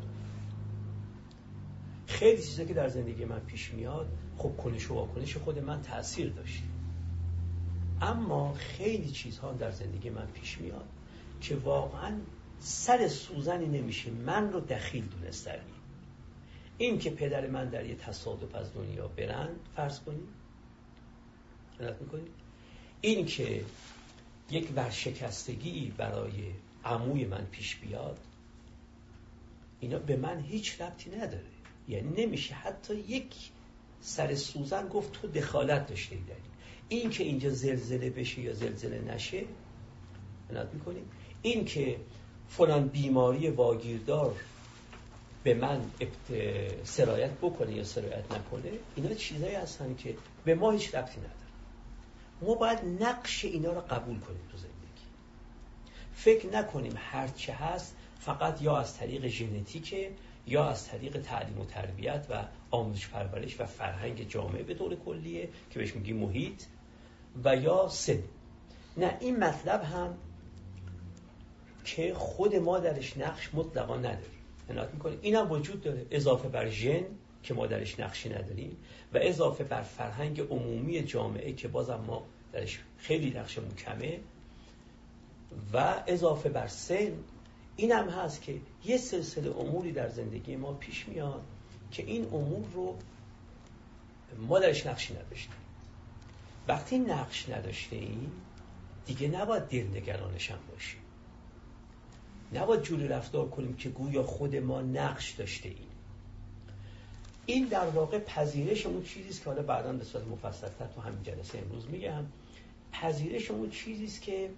خیلی چیزا که در زندگی من پیش میاد خب کنش و واکنش خود من تأثیر داشته، اما خیلی چیزها در زندگی من پیش میاد که واقعا سر سوزنی نمیشه من رو دخیل دونست در این که پدر من در یه تصادف از دنیا برند فرض کنیم، عنایت میکنیم، این که یک ورشکستگی برای عموی من پیش بیاد، اینا به من هیچ ربطی نداره. یعنی نمیشه حتی یک سر سوزن گفت تو دخالت داشته ای در این که اینجا زلزله بشه یا زلزله نشه. عنایت میکنیم این که فلان بیماری واگیردار به من سرایت بکنه یا سرایت نکنه، اینا چیزایی هستن که به ما هیچ ربطی نداره. ما باید نقش اینا رو قبول کنیم تو زندگی. فکر نکنیم هر چه هست فقط یا از طریق ژنتیکه یا از طریق تعلیم و تربیت و آموزش پرورش و فرهنگ جامعه به طور کلیه که بهش میگیم محیط و یا سن. نه، این مطلب هم که خود ما درش نقش مطلقا نداریم. عنایت میکنیم این هم وجود داره، اضافه بر ژن که ما درش نقشی نداریم و اضافه بر فرهنگ عمومی جامعه که بازم ما درش خیلی نقشمون کمه و اضافه بر سن. این هم هست که یه سلسله اموری در زندگی ما پیش میاد که این امور رو ما درش نقشی نداشتیم. وقتی نقش نداشتیم دیگه نباید دلنگرانش هم باشیم، نباید جوری رفتار کنیم که گویا خود ما نقش داشته ایم. این در واقع پذیرش اون چیزیست که حالا بعداً به صورت مفصل‌تر تو همین جلسه امروز میگم. پذیرش اون چیزیست که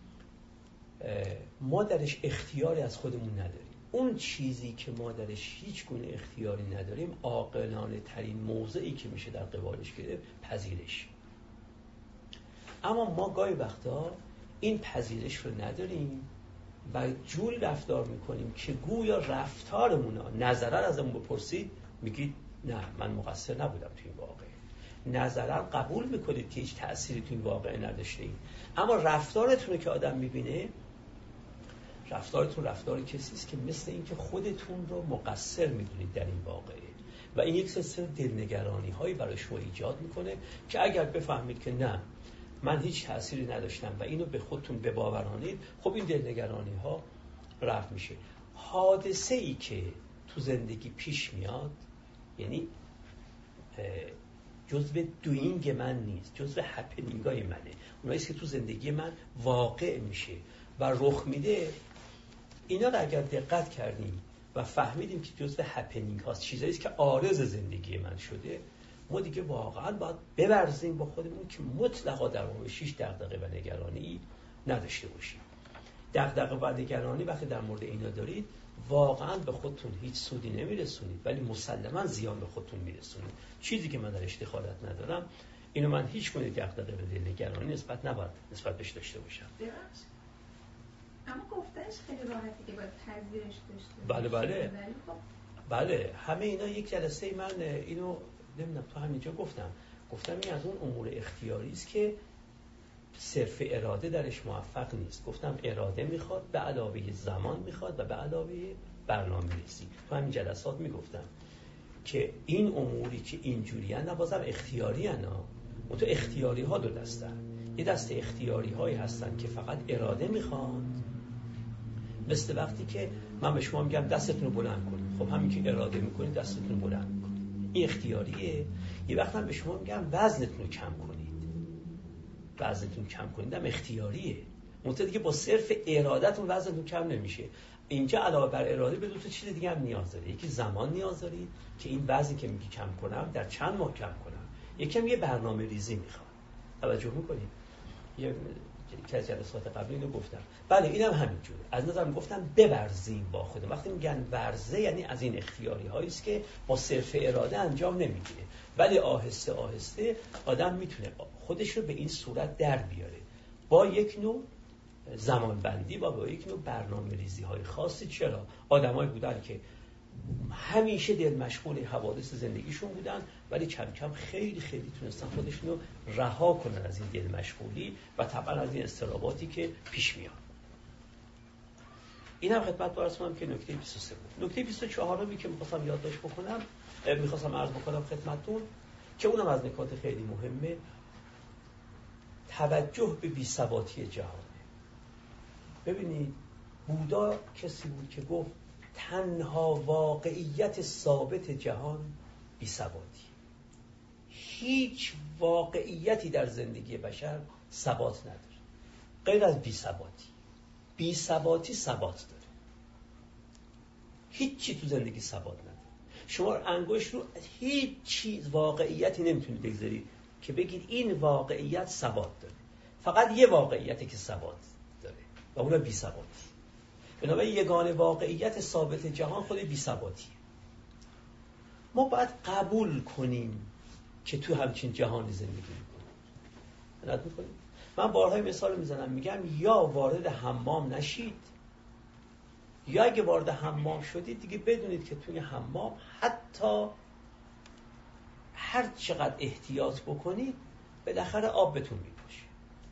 ما درش اختیاری از خودمون نداریم. اون چیزی که ما درش هیچ گونه اختیاری نداریم، عاقلانه ترین موضعی که میشه در قبالش گرفت پذیرش. اما ما گاهی وقتا این پذیرش رو نداریم و جوری رفتار میکنیم که گویا رفتارمونا نظرا ازمون بپرسید میگید نه من مقصر نبودم تو این واقعه، نظرا قبول میکنید که هیچ تأثیری تو این واقعه نداشته اید، اما رفتارتون که آدم میبینه رفتارتون رفتار کسیست که مثل این که خودتون رو مقصر میدونید در این واقعه و این یک سلسله دلنگرانی هایی برای شما ایجاد میکنه که اگر بفهمید که نه من هیچ تأثیری نداشتم و اینو به خودتون بباورانید، خب این دلنگرانی ها رفع میشه. حادثه ای که تو زندگی پیش میاد یعنی جزء دوینگ من نیست، جزء هپنینگ های منه، اوناییست که تو زندگی من واقع میشه و رخ میده. اینا رو اگر دقت کردیم و فهمیدیم که جزء هپنینگ هاست، چیزاییست که عارض زندگی من شده، ما دیگه واقعا باید ببرزیم با خودمون که مطلقا در موردش هیچ دغدغه و نگرانی نداشته باشیم. دغدغه و نگرانی وقتی در مورد اینا دارید واقعا به خودتون هیچ سودی نمیرسونید، ولی مسلما زیان به خودتون میرسونید. چیزی که من درش دخالت ندارم، اینو من هیچ گونه دغدغه و نگرانی نسبت بهش داشته باشم. اما گفتنش خیلی راحته که باید پذیرش بله داشته بله بله، همه اینا یک جلسه من اینو نمیدونم تو همینجا گفتم این از اون امور اختیاری است که صرف اراده درش موفق نیست. گفتم اراده میخواد، به علاوه زمان میخواد و به علاوه برنامه‌ریزی. تو همین جلسات میگفتم که این اموری که اینجوری هستن بازم اختیاری هستن. اون تو اختیاری ها دو دسته، یه دسته اختیاری هایی هستن که فقط اراده میخوان مثل وقتی که من به شما میگم دستتون رو بلند کنید، خب همین که اراده میکنید دستتون رو بلند میکنید، این اختیاریه. یه وقت من به شما میگم وزنتون رو کم کنید، وزنتون کم کنید هم اختیاریه. منتها دیگه با صرف ارادتون وزنتون کم نمیشه. اینجا علاوه بر اراده به دو تا چیز دیگه هم نیاز داره. یکی زمان نیاز دارید که این وزنی که میگی کم کنم در چند ماه کم کنم. یکم یه برنامه ریزی میخواد. توجه میکنید؟ یه از جلسات قبلی اینو گفتم. بله اینم همینجوره. از نظرم گفتم بورزیم با خودم. وقتی میگن ورزه یعنی از این اختیاری هایی است که با صرف اراده انجام نمیگیره، ولی آهسته آهسته آدم میتونه خودش رو به این صورت در بیاره با یک نوع زمان بندی و با یک نوع برنامه ریزی های خاصی. چرا؟ آدمایی بودن که همیشه دل مشغول حوادث زندگیشون بودن، ولی کم کم خیلی خیلی تونستن خودشون رو رها کنن از این دل مشغولی و طبعا از این اضطراباتی که پیش میاد. این هم خدمت برسونم که نکته 23 بود. نکته 24 که میخواستم یادداشت بکنم، میخواستم عرض بکنم خدمتتون که اونم از نکات خیلی مهمه، توجه به بی‌ثباتی جهان. ببینید بودا کسی بود که گفت تنها واقعیت ثابت جهان بی‌ثباتی. هیچ واقعیتی در زندگی بشر ثبات نداره غیر از بی‌ثباتی. بی‌ثباتی ثبات داره. هیچ چی تو زندگی ثبات نداره. شما انگشت رو هیچ چیز واقعیتی نمیتونید بگذارید که بگید این واقعیت ثبات داره. فقط یه واقعیتی که ثبات داره و اون بی‌ثباتی. بنابراین یگانه واقعیت ثابت جهان خود بی‌ثباتیه. ما باید قبول کنیم که تو همچین جهانی زندگی میکنیم. من بارهای مثال میزنم، میگم یا وارد حمام نشید، یا اگه وارد حمام شدید دیگه بدونید که توی حمام حتی هر چقدر احتیاط بکنید بالاخره آب بهتون میپاشه.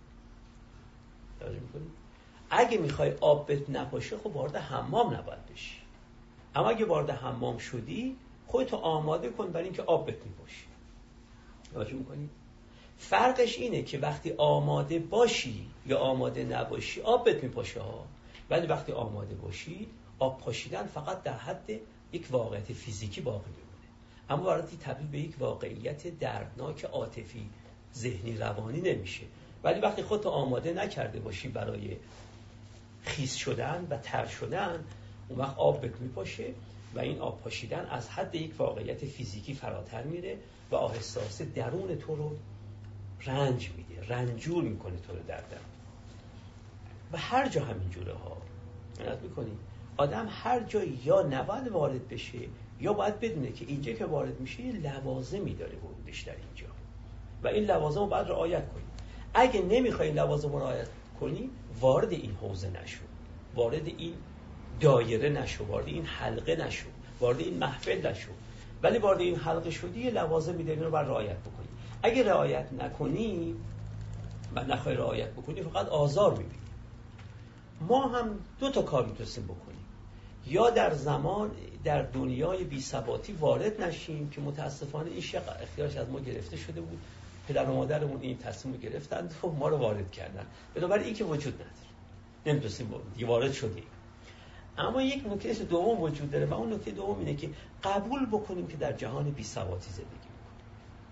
توجه میکنید؟ اگه میخوای آب بهت نپاشه خب وارد حمام نباید بشی، اما اگه وارد حمام شدی خودتو آماده کن برای اینکه آب بهت میپاشه. توجه میکنید؟ فرقش اینه که وقتی آماده باشی یا آماده نباشی آب بهت میپاشه ها، ولی وقتی آماده باشی آب پاشیدن فقط در حد یک واقعیت فیزیکی باقی میمونه، اما وارد تبدیل به یک واقعیت دردناک عاطفی ذهنی روانی نمیشه. ولی وقتی خودتو آماده نکرده باشی برای خیس شدن و تر شدن، اون وقت آب بهت میپاشه و این آب پاشیدن از حد یک واقعیت فیزیکی فراتر میره و آهسته آهسته درون تو رو رنج میده، رنجور میکنه تو رو در درون. و هر جا همین جوره ها نگاه میکنی آدم هر جا یا نباید وارد بشه یا باید بدونه که اینجا که وارد میشه لوازمی داره ورودش در اینجا و این لوازم رو باید رعایت کنی. اگه نمیخوای این لوازم رو رعایت کنی وارد این حوزه نشو، وارد این دایره نشو، وارد این حلقه نشو، وارد این محفل نشو. ولی وارد این حلقه شدی یه لوازمی داری رو باید رعایت بکنی. اگه رعایت نکنی و نخوای رعایت بکنی فقط آزار میبینی. ما هم دو تا کار میتونیم بکنیم، یا در زمان در دنیای بی‌ثباتی وارد نشیم که متاسفانه این شق اختیارش از ما گرفته شده بود، پدر و مادرمون این تصمیم رو گرفتن و ما رو وارد کردن، بنابراین این که وجود نداره، نمیتونیم وارد شدیم. اما یک نکته دوم وجود داره و اون نکته دوم اینه که قبول بکنیم که در جهان بی‌ثباتی زندگی میکنیم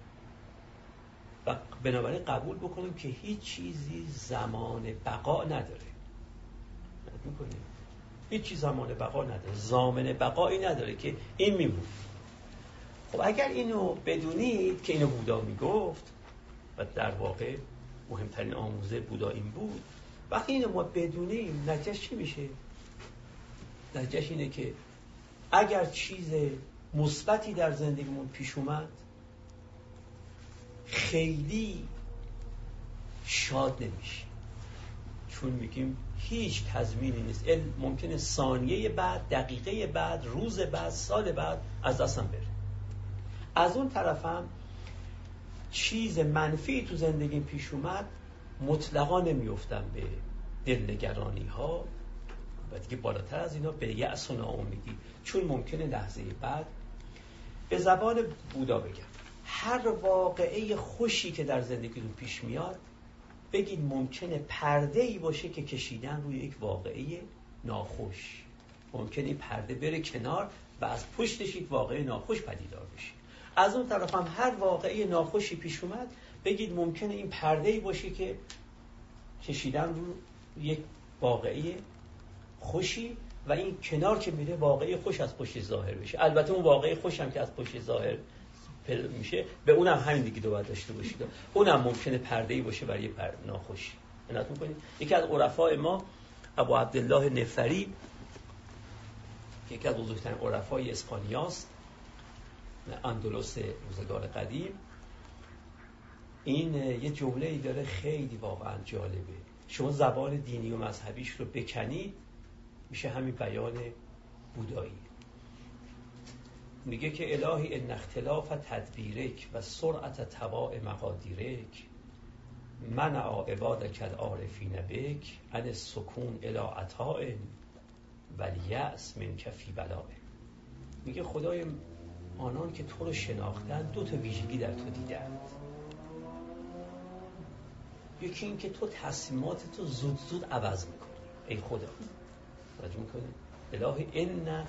و بنابراین قبول بکنیم که هیچ چیزی زمان بقا نداره. میکنیم هیچ چیز زمان بقا نداره، ضامن بقایی نداره که این میمونه. خب اگر اینو بدونید که اینو بودا میگفت و در واقع مهمترین آموزه بودا این بود، وقتی اینو ما بدونیم نتیجهش چی میشه؟ نتیجهش اینه که اگر چیز مثبتی در زندگیمون پیش اومد خیلی شاد نمیشه، چون میگیم هیچ تضمینی نیست، ممکنه ثانیه بعد، دقیقه بعد، روز بعد، سال بعد از دستم بره. از اون طرفم چیز منفی تو زندگی پیش اومد مطلقا نمیفتم به دلنگرانی ها و دیگه بالاتر از اینا به یأس و ناامیدی، چون ممکنه لحظه بعد به زبان بودا بگم هر واقعه خوشی که در زندگیتون پیش میاد بگید ممکنه پرده‌ای باشه که کشیدن روی یک واقعه ناخوش، ممکنه این پرده بره کنار و از پشتش یک واقعه ناخوش پدیدار بشه. از اون طرف هم هر واقعه ناخوشی پیش اومد بگید ممکنه این پرده‌ای باشه که کشیدن رو یک واقعه خوشی و این کنار که میره واقعه خوش از پشت ظاهر بشه. البته اون واقعه خوش هم که از پشت ظاهر میشه به اونم همین دیگه دو باید داشته باشید، اونم ممکنه پرده‌ای باشه برای ناخوشی. عنایت می‌کنید یکی از عرفای ما ابو عبدالله نفری یکی از بزرگترین عرفای اسپانیاست، اندلس روزگار قدیم، این یه جمله‌ای داره خیلی واقعا جالبه. شما زبان دینی و مذهبیش رو بکنید میشه همین بیان بودایی. میگه که الهی ان اختلاف تدبیرک و سرعت تباع مقادیرک منع عبادک العارفین بک عن السکون الی عطاء والیأس منک فی بلاء. میگه خدای آنان که تو رو شناختن دو تا ویژگی در تو دیدن. یکی این که تو تصمیمات تو زود زود عوض میکنی. ای خدا توجه میکنی الهی ان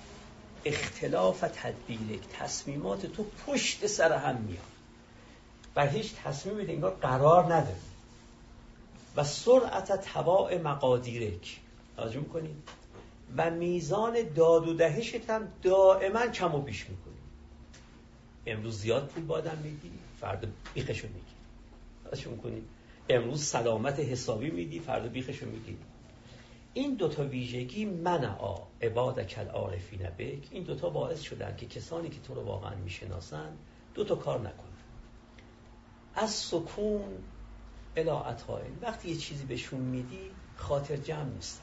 اختلاف تدبیرک، تصمیمات تو پشت سر هم میاد، بر هیچ تصمیمی انگار قرار نداری. و سرعت تباع مقادیرک، توجه میکنی، و میزان داد و دهشت هم دائما کم و بیش میکنی. امروز زیاد پول با آدم میدی، فردا بیخشو میگی. توجه میکنی امروز سلامت حسابی میدی، فردا بیخشو میگی. این دوتا ویژگی منع عبادک العارفین بک، این دوتا باعث شدن که کسانی که تو رو واقعا میشناسن دوتا کار نکنن. از سکون الی عطاء، وقتی یه چیزی بهشون میدی خاطر جمع نیستن،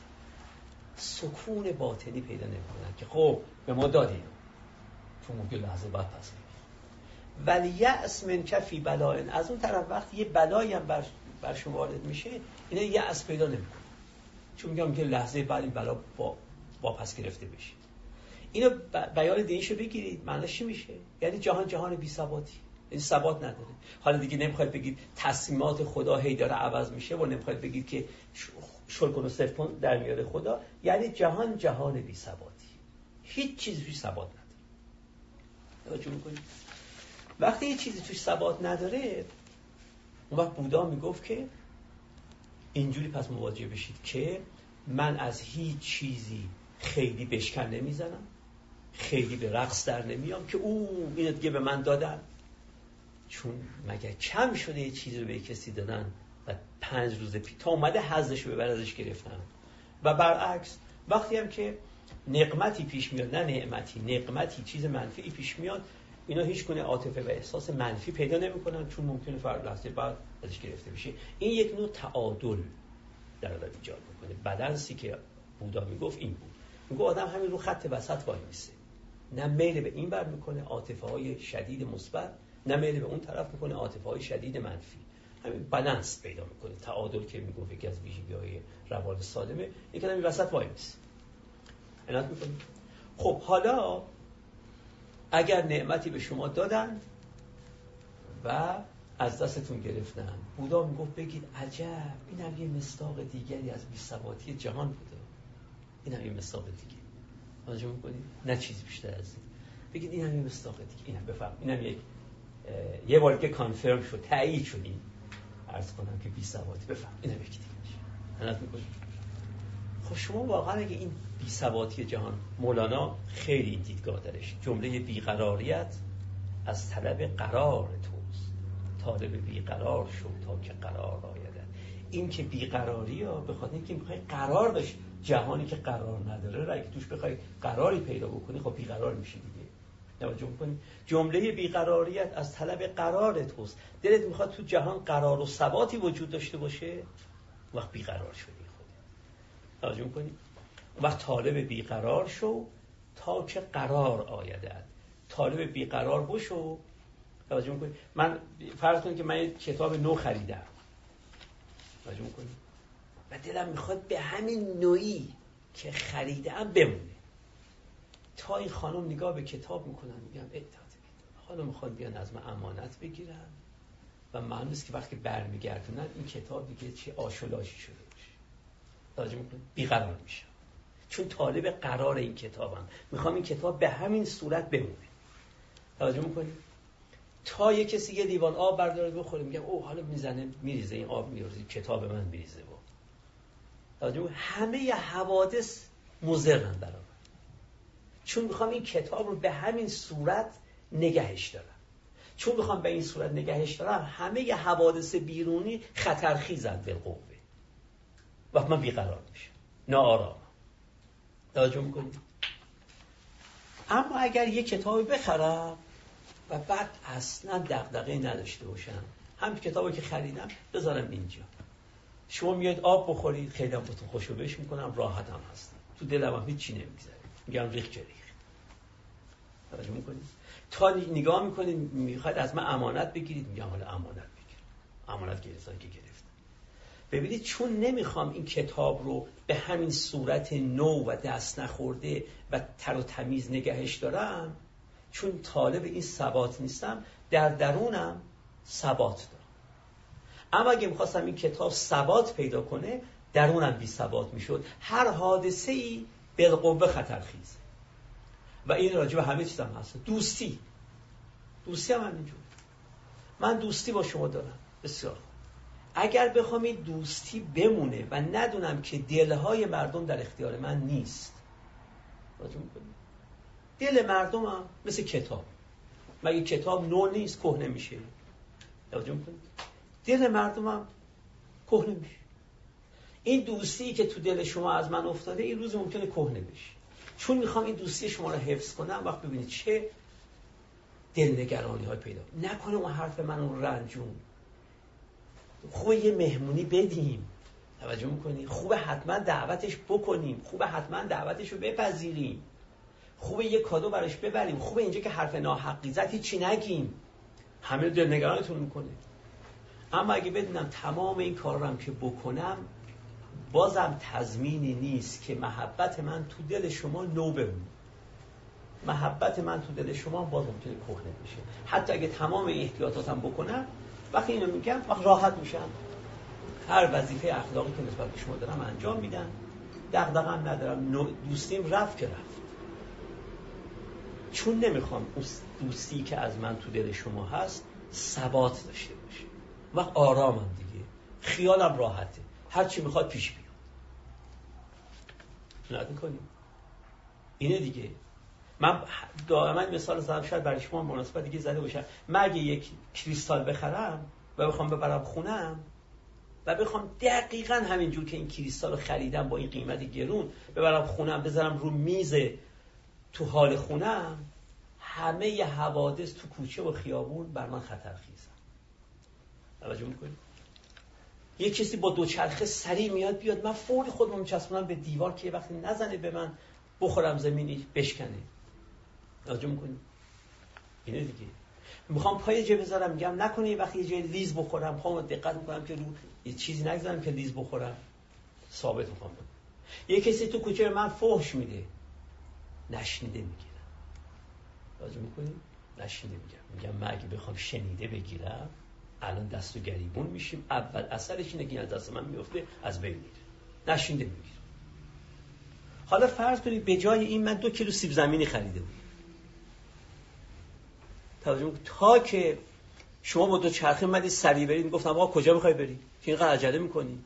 سکون باطنی پیدا نمیکنن که خب به ما دادی چون ممکن لحظه بعد پس میدی. ولی یأس منک فی بلاء، از اون طرف وقتی یه بلایی هم بر شما وارد میشه اینا یأس پیدا نمیکنن، چون میگم که لحظه بعد این بلا با پس گرفته بشه. اینو بیان دینشو بگیرید معنیش چی میشه؟ یعنی جهان بی ثباتی، این ثبات نداره. حالا دیگه نمیخواید بگید تصمیمات خدا هی داره عوض میشه و نمیخواید بگید که شل کن و صفر کن در میاره خدا، یعنی جهان بی ثباتی، هیچ چیزی توش ثبات نداره. توجه میکنید وقتی یه چیزی توش ثبات نداره اون وقت بودا میگفت که اینجوری پس مواجه بشید که من از هیچ چیزی خیلی بشکن نمیزنم، خیلی به رقص در نمیام که اینو دیگه به من دادن، چون مگر کم شده یه چیزی رو به کسی دادن و 5 روز تا اومده حظش رو ببر ازش گرفتن. و برعکس وقتی هم که نقمتی پیش میاد، نه نعمتی، نقمتی چیز منفی پیش میاد، اینا هیچ گونه عاطفه و احساس منفی پیدا نمیکنن، چون ممکنه فرد لحظه بعد ازش گرفته بشه. این یک نوع تعادل در واقع ایجاد میکنه. بالانسی که بودا میگفت این بود، میگه آدم همین رو خط وسط وای میسه، نه میل به این بر میکنه عاطفه های شدید مثبت، نه میل به اون طرف میکنه عاطفه های شدید منفی. همین بالانس پیدا میکنه، تعادل که میگفت یکی از ویژگی‌های روان سالمه، یک آدم این وسط وای میسه. عنایت میکنید. خب حالا اگر نعمتی به شما دادن و از دستتون گرفتن، بودا میگفت بگید عجب، اینم یه مصداق دیگری از بی‌ثباتی جهان بوده، اینم یه مصداق دیگه. توجه میکنید؟ نه چیزی بیشتر از این. بگید اینم یه مصداق دیگه، اینم بفهم، اینم یه بار که کانفرم شد، تایید شد، این عرض کنم که بی‌ثباتی، بفهم اینم یکی دیگه میشه. عنایت میکنید. خب شما واقعا اگه این بی‌ثباتی جهان، مولانا خیلی این دیدگاه درش، جمله بیقراریت از طلب قرار توست، طالب بیقرار شو تا که قرار آید. این که بیقراری ها به خاطر اینکه میخوای قرار داشت، جهانی که قرار نداره را اگه توش بخوای قراری پیدا بکنی خب بیقرار میشی دیگه. توجه کنید جمله بیقراریت از طلب قرار توست، دلت میخواد تو جهان قرار و ثباتی وجود داشته باشه، وقت بیقرار شدی خودت. توجه کنید وقت طالب بیقرار شو تا که قرار آیدد، طالب بیقرار بشو. توجه میکنید من فرض کنید که من یک کتاب نو خریدم، توجه میکنید و دلم میخواد به همین نوعی که خریدم بمونه. تا این خانم نگاه به کتاب میکنن میگم حالا میخواد بیان از من امانت بگیرن و معلوم است که وقتی برمیگردونن این کتاب دیگه چه آشولاشی شده باشه. توجه میکنید بیقرار میشه. چون طالب قرار این کتابم، میخوام این کتاب به همین صورت بمونه. توجه میکنید؟ تا یه کسی یه لیوان آب برداره بخوره میگم اوه حالا میزنه میریزه، این آب میریزه، کتاب من میریزه. توجه، همه حوادث مضرن برام، چون میخوام این کتاب رو به همین صورت نگهش دارم. چون میخوام به این صورت نگهش دارم، همه حوادث بیرونی خطرخیزن بالقوه و من بیقرار میشم، ناآرامم. توجه میکنید؟ اما اگر یک کتابی بخرم و بعد اصلا دغدغه نداشته باشم، همین کتابی که خریدم بذارم اینجا، شما میاد آب بخورید، خیلی هم بهتون خوشو بش میکنم، راحتم هستم، تو دلم هم هیچ چی نمیگذره، میگم ریخ جریخ. توجه میکنید؟ تا نگاه میکنید میخواید از من امانت بگیرید، میگم حالا امانت بگیر، امانت گرفتن که گرفتم. ببینید چون نمیخوام این کتاب رو به همین صورت نو و دست نخورده و تر و تمیز نگهش دارم، چون طالب این ثبات نیستم، در درونم ثبات دارم. اما اگه میخواستم این کتاب ثبات پیدا کنه، درونم بی ثبات میشد. هر حادثه‌ای بالقوه خطرخیزه و این راجع به همه چیز هم هست. دوستی هم همینجور. من دوستی با شما دارم، بسیار. اگر بخوام این دوستی بمونه و ندونم که دلهای مردم در اختیار من نیست، دل مردم هم مثل کتاب، مگه کتاب نو نیست، کهنه میشه. دل مردم هم کهنه میشه. این دوستی که تو دل شما از من افتاده این روز ممکنه کهنه بشه. چون میخوام این دوستی شما رو حفظ کنم، وقت ببینید چه دلنگرانی های پیدا نکنه اون حرف من اون رنجون. خوبه یه مهمونی بدیم، توجه میکنی؟ خوبه حتما دعوتش بکنیم، خوبه حتما دعوتش رو بپذیریم، خوبه یه کادو براش ببریم، خوبه اینجا که حرف ناحقی زد هیچی نگیم. همه دلنگرانتون میکنه. اما اگه بدونم تمام این کار رو هم که بکنم بازم تضمینی نیست که محبت من تو دل شما نو بمونه. محبت من تو دل شما باز ممکنه کهنه بشه. حتی اگه تمام احتیاطاتم بکنم، وقتی اینو میگم وقت راحت میشم، هر وظیفه اخلاقی که نسبت به شما دارم انجام میدم، دغدغه‌ام ندارم، دوستیم رفت که رفت. چون نمیخوام اون دوستی که از من تو دل شما هست ثبات داشته باشه. وقت آرامم دیگه، خیالم راحته، هر چی میخواد پیش بیاد. نگاه میکنیم اینه دیگه. من دائما مثال زدم، شاید برای شما مناسبت دیگه زده باشم. من اگه یک کریستال بخرم و بخوام ببرم خونم و بخوام دقیقاً همینجور که این کریستال رو خریدم با این قیمت گرون ببرم خونم، بذارم رو میز تو حال خونم، همه ی حوادث تو کوچه و خیابون بر من خطرخیزن. توجه میکنید؟ یه کسی با دوچرخه سریع میاد بیاد، من فوری خودمو میچسبونم به دیوار که وقتی نزنه به من بخورم زمینی بشکنه. توجه میکنید؟ اینه دیگه. میخوام پای جه بذارم، میگم نکنه یه وقتی یه جای لیز بخورم، میخوام دقت میکنم که رو یه چیزی نگذارم که لیز بخورم، ثابت میخوام. یه کسی تو کوچه من فحش میده، نشنیده میگیرم. توجه میکنید؟ نشنیده میگم من اگه بخوام شنیده بگیرم الان دست و گریبون میشیم، اول اثرش اینه که از دست من میفته، از بین میره. نشنیده میگیرم. حالا فرض کنید به جای این من 2 کیلو سیب زمینی خریده بودم. توجه تا که شما با 2 چرخه اومدید سریع برید، میگفتم آقا کجا میخوای بری؟ که اینقدر عجله میکنی؟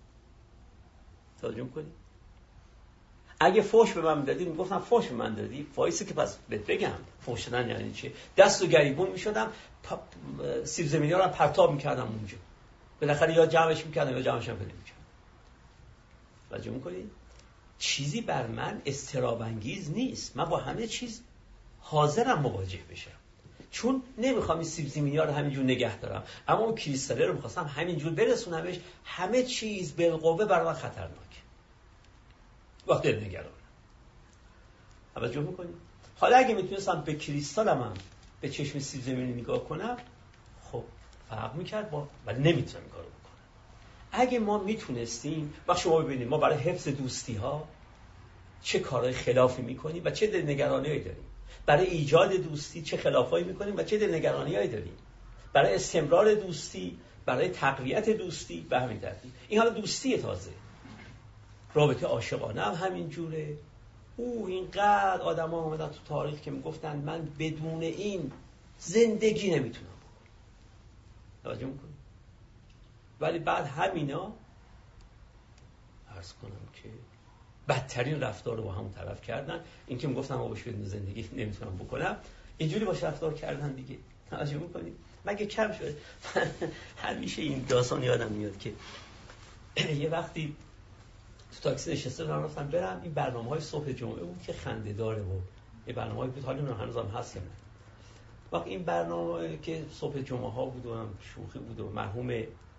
توجه میکنی؟ اگه فحش به من میدادید میگفتم فحش به من دادی، وایسی که پس بهت بگم فحش دادن یعنی چی. دست و گریبون میشدم، سیب زمینی رو پرتاب میکردم اونجا، بالاخره یا جمعش میکردم یا جمعش هم پیدا میکردم. توجه میکنید؟ چیزی بر من اضطراب انگیز نیست، من با همه چیز حاضرم مواجه بشم، چون نمیخوام این سیب زمینی‌ها رو همینجور نگه دارم، اما اون کریستاله رو میخواستم همینجور برسونمش. همه چیز بالقوه برای من خطرناک وقت نگرانم. توجه میکنید؟ حالا اگه میتونستم به کریستالم هم به چشم سیب زمینی نگاه کنم، خب فرق میکرد ولی نمیتونم این کارو بکنم. اگه ما میتونستیم، وقت شما ببینید ما برای حفظ دوستی ها چه کارهای خلافی میکنیم و چه دلنگرانی‌هایی داریم. برای ایجاد دوستی چه خلافایی میکنیم و چه دلنگرانی‌هایی داریم. برای استمرار دوستی، برای تقویت دوستی، به همین ترتیب. این حالا دوستی تازه. رابطه عاشقانه هم همین جوره. اینقدر آدم ها اومدن تو تاریخ که میگفتن من بدون این زندگی نمیتونم بکنم. توجه میکنی؟ ولی بعد همینا عرض کنم که بدترین رفتار رو با همون طرف کردن. این که میگفتن ما باش بدون زندگی نمیتونم بکنم، اینجوری باش رفتار کردن دیگه. توجه میکنی؟ مگه کم شد؟ همیشه این داستان یادم میاد که یه وقتی تو تاکسی نشسته دارم رفتم برم، این برنامه‌های صبح جمعه بود که خنده داره بود. یه برنامه‌ای بود، حالا هنوز هم هست که نه. وقت این برنامه که صبح جمعه ها بود و هم شوخی بود و مرحوم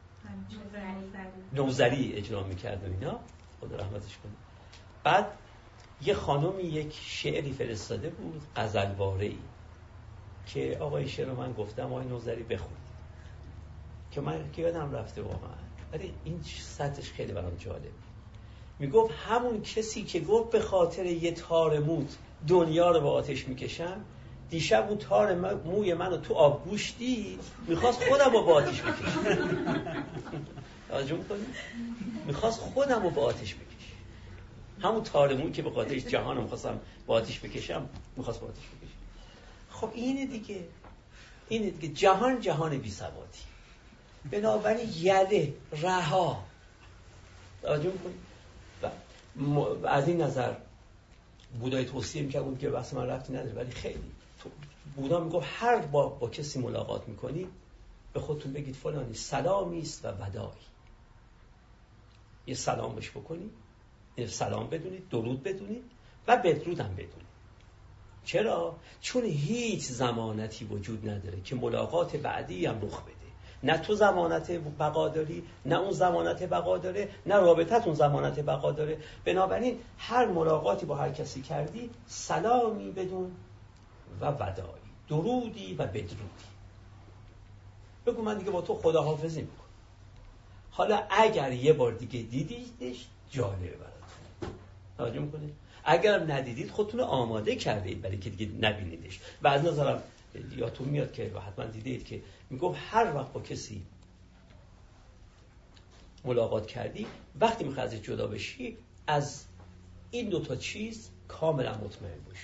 نوذری اجرا می‌کرد و اینا، خدا رحمتش کنه. بعد یه خانمی یک شعری فرستاده بود، غزلواره‌ای، که آقای شعر رو من گفتم آقای نوذری بخونید، که من که یادم رفته واقعا، ولی این سطحش خیلی برام جالب. میگفت همون کسی که گفت به خاطر یه تار موت دنیا رو به آتش میکشم، دیشب اون تار موی منو تو آبگوش دید، میخواست خودم رو به آتش بکشم. توجه میکنی؟ میخواست خودم رو به آتش بکشم. همون تار موی که به خاطر جهان رو میخواستم به آتش بکشم، میخواست به آتش بکشم. خب اینه دیگه جهان بی ثباتی. بنابراین یله رها. توجه میکنی؟ و از این نظر بودای توصیه میکرد که بحث من ربطی نداره، ولی خیلی بودا میگفت هر با کسی ملاقات میکنید به خودتون بگید فلانی سلامی است و وداعی. یه سلام بهش بکنید، یه سلام بدونید، درود بدونید و بدرود هم بدونید. چرا؟ چون هیچ ضمانتی وجود نداره که ملاقات بعدی هم رخ بده. نه تو ضمانت بقا داری، نه اون ضمانت بقا داره، نه رابطتون ضمانت بقا داره. بنابراین هر ملاقاتی با هر کسی کردی سلامی بدون و وداعی، درودی و بدرودی. بگو من دیگه با تو خداحافظی میکنم. حالا اگر یه بار دیگه دیدیدش جالبه براتون. توجه میکنید؟ اگر ندیدید خودتون آماده کردید برای که دیگه نبینیدش. و از نظرم یادتون میاد که حتما دیدید که میگم هر وقت با کسی ملاقات کردی، وقتی میخوای ازش جدا بشی، از این دوتا چیز کاملا مطمئن باشی.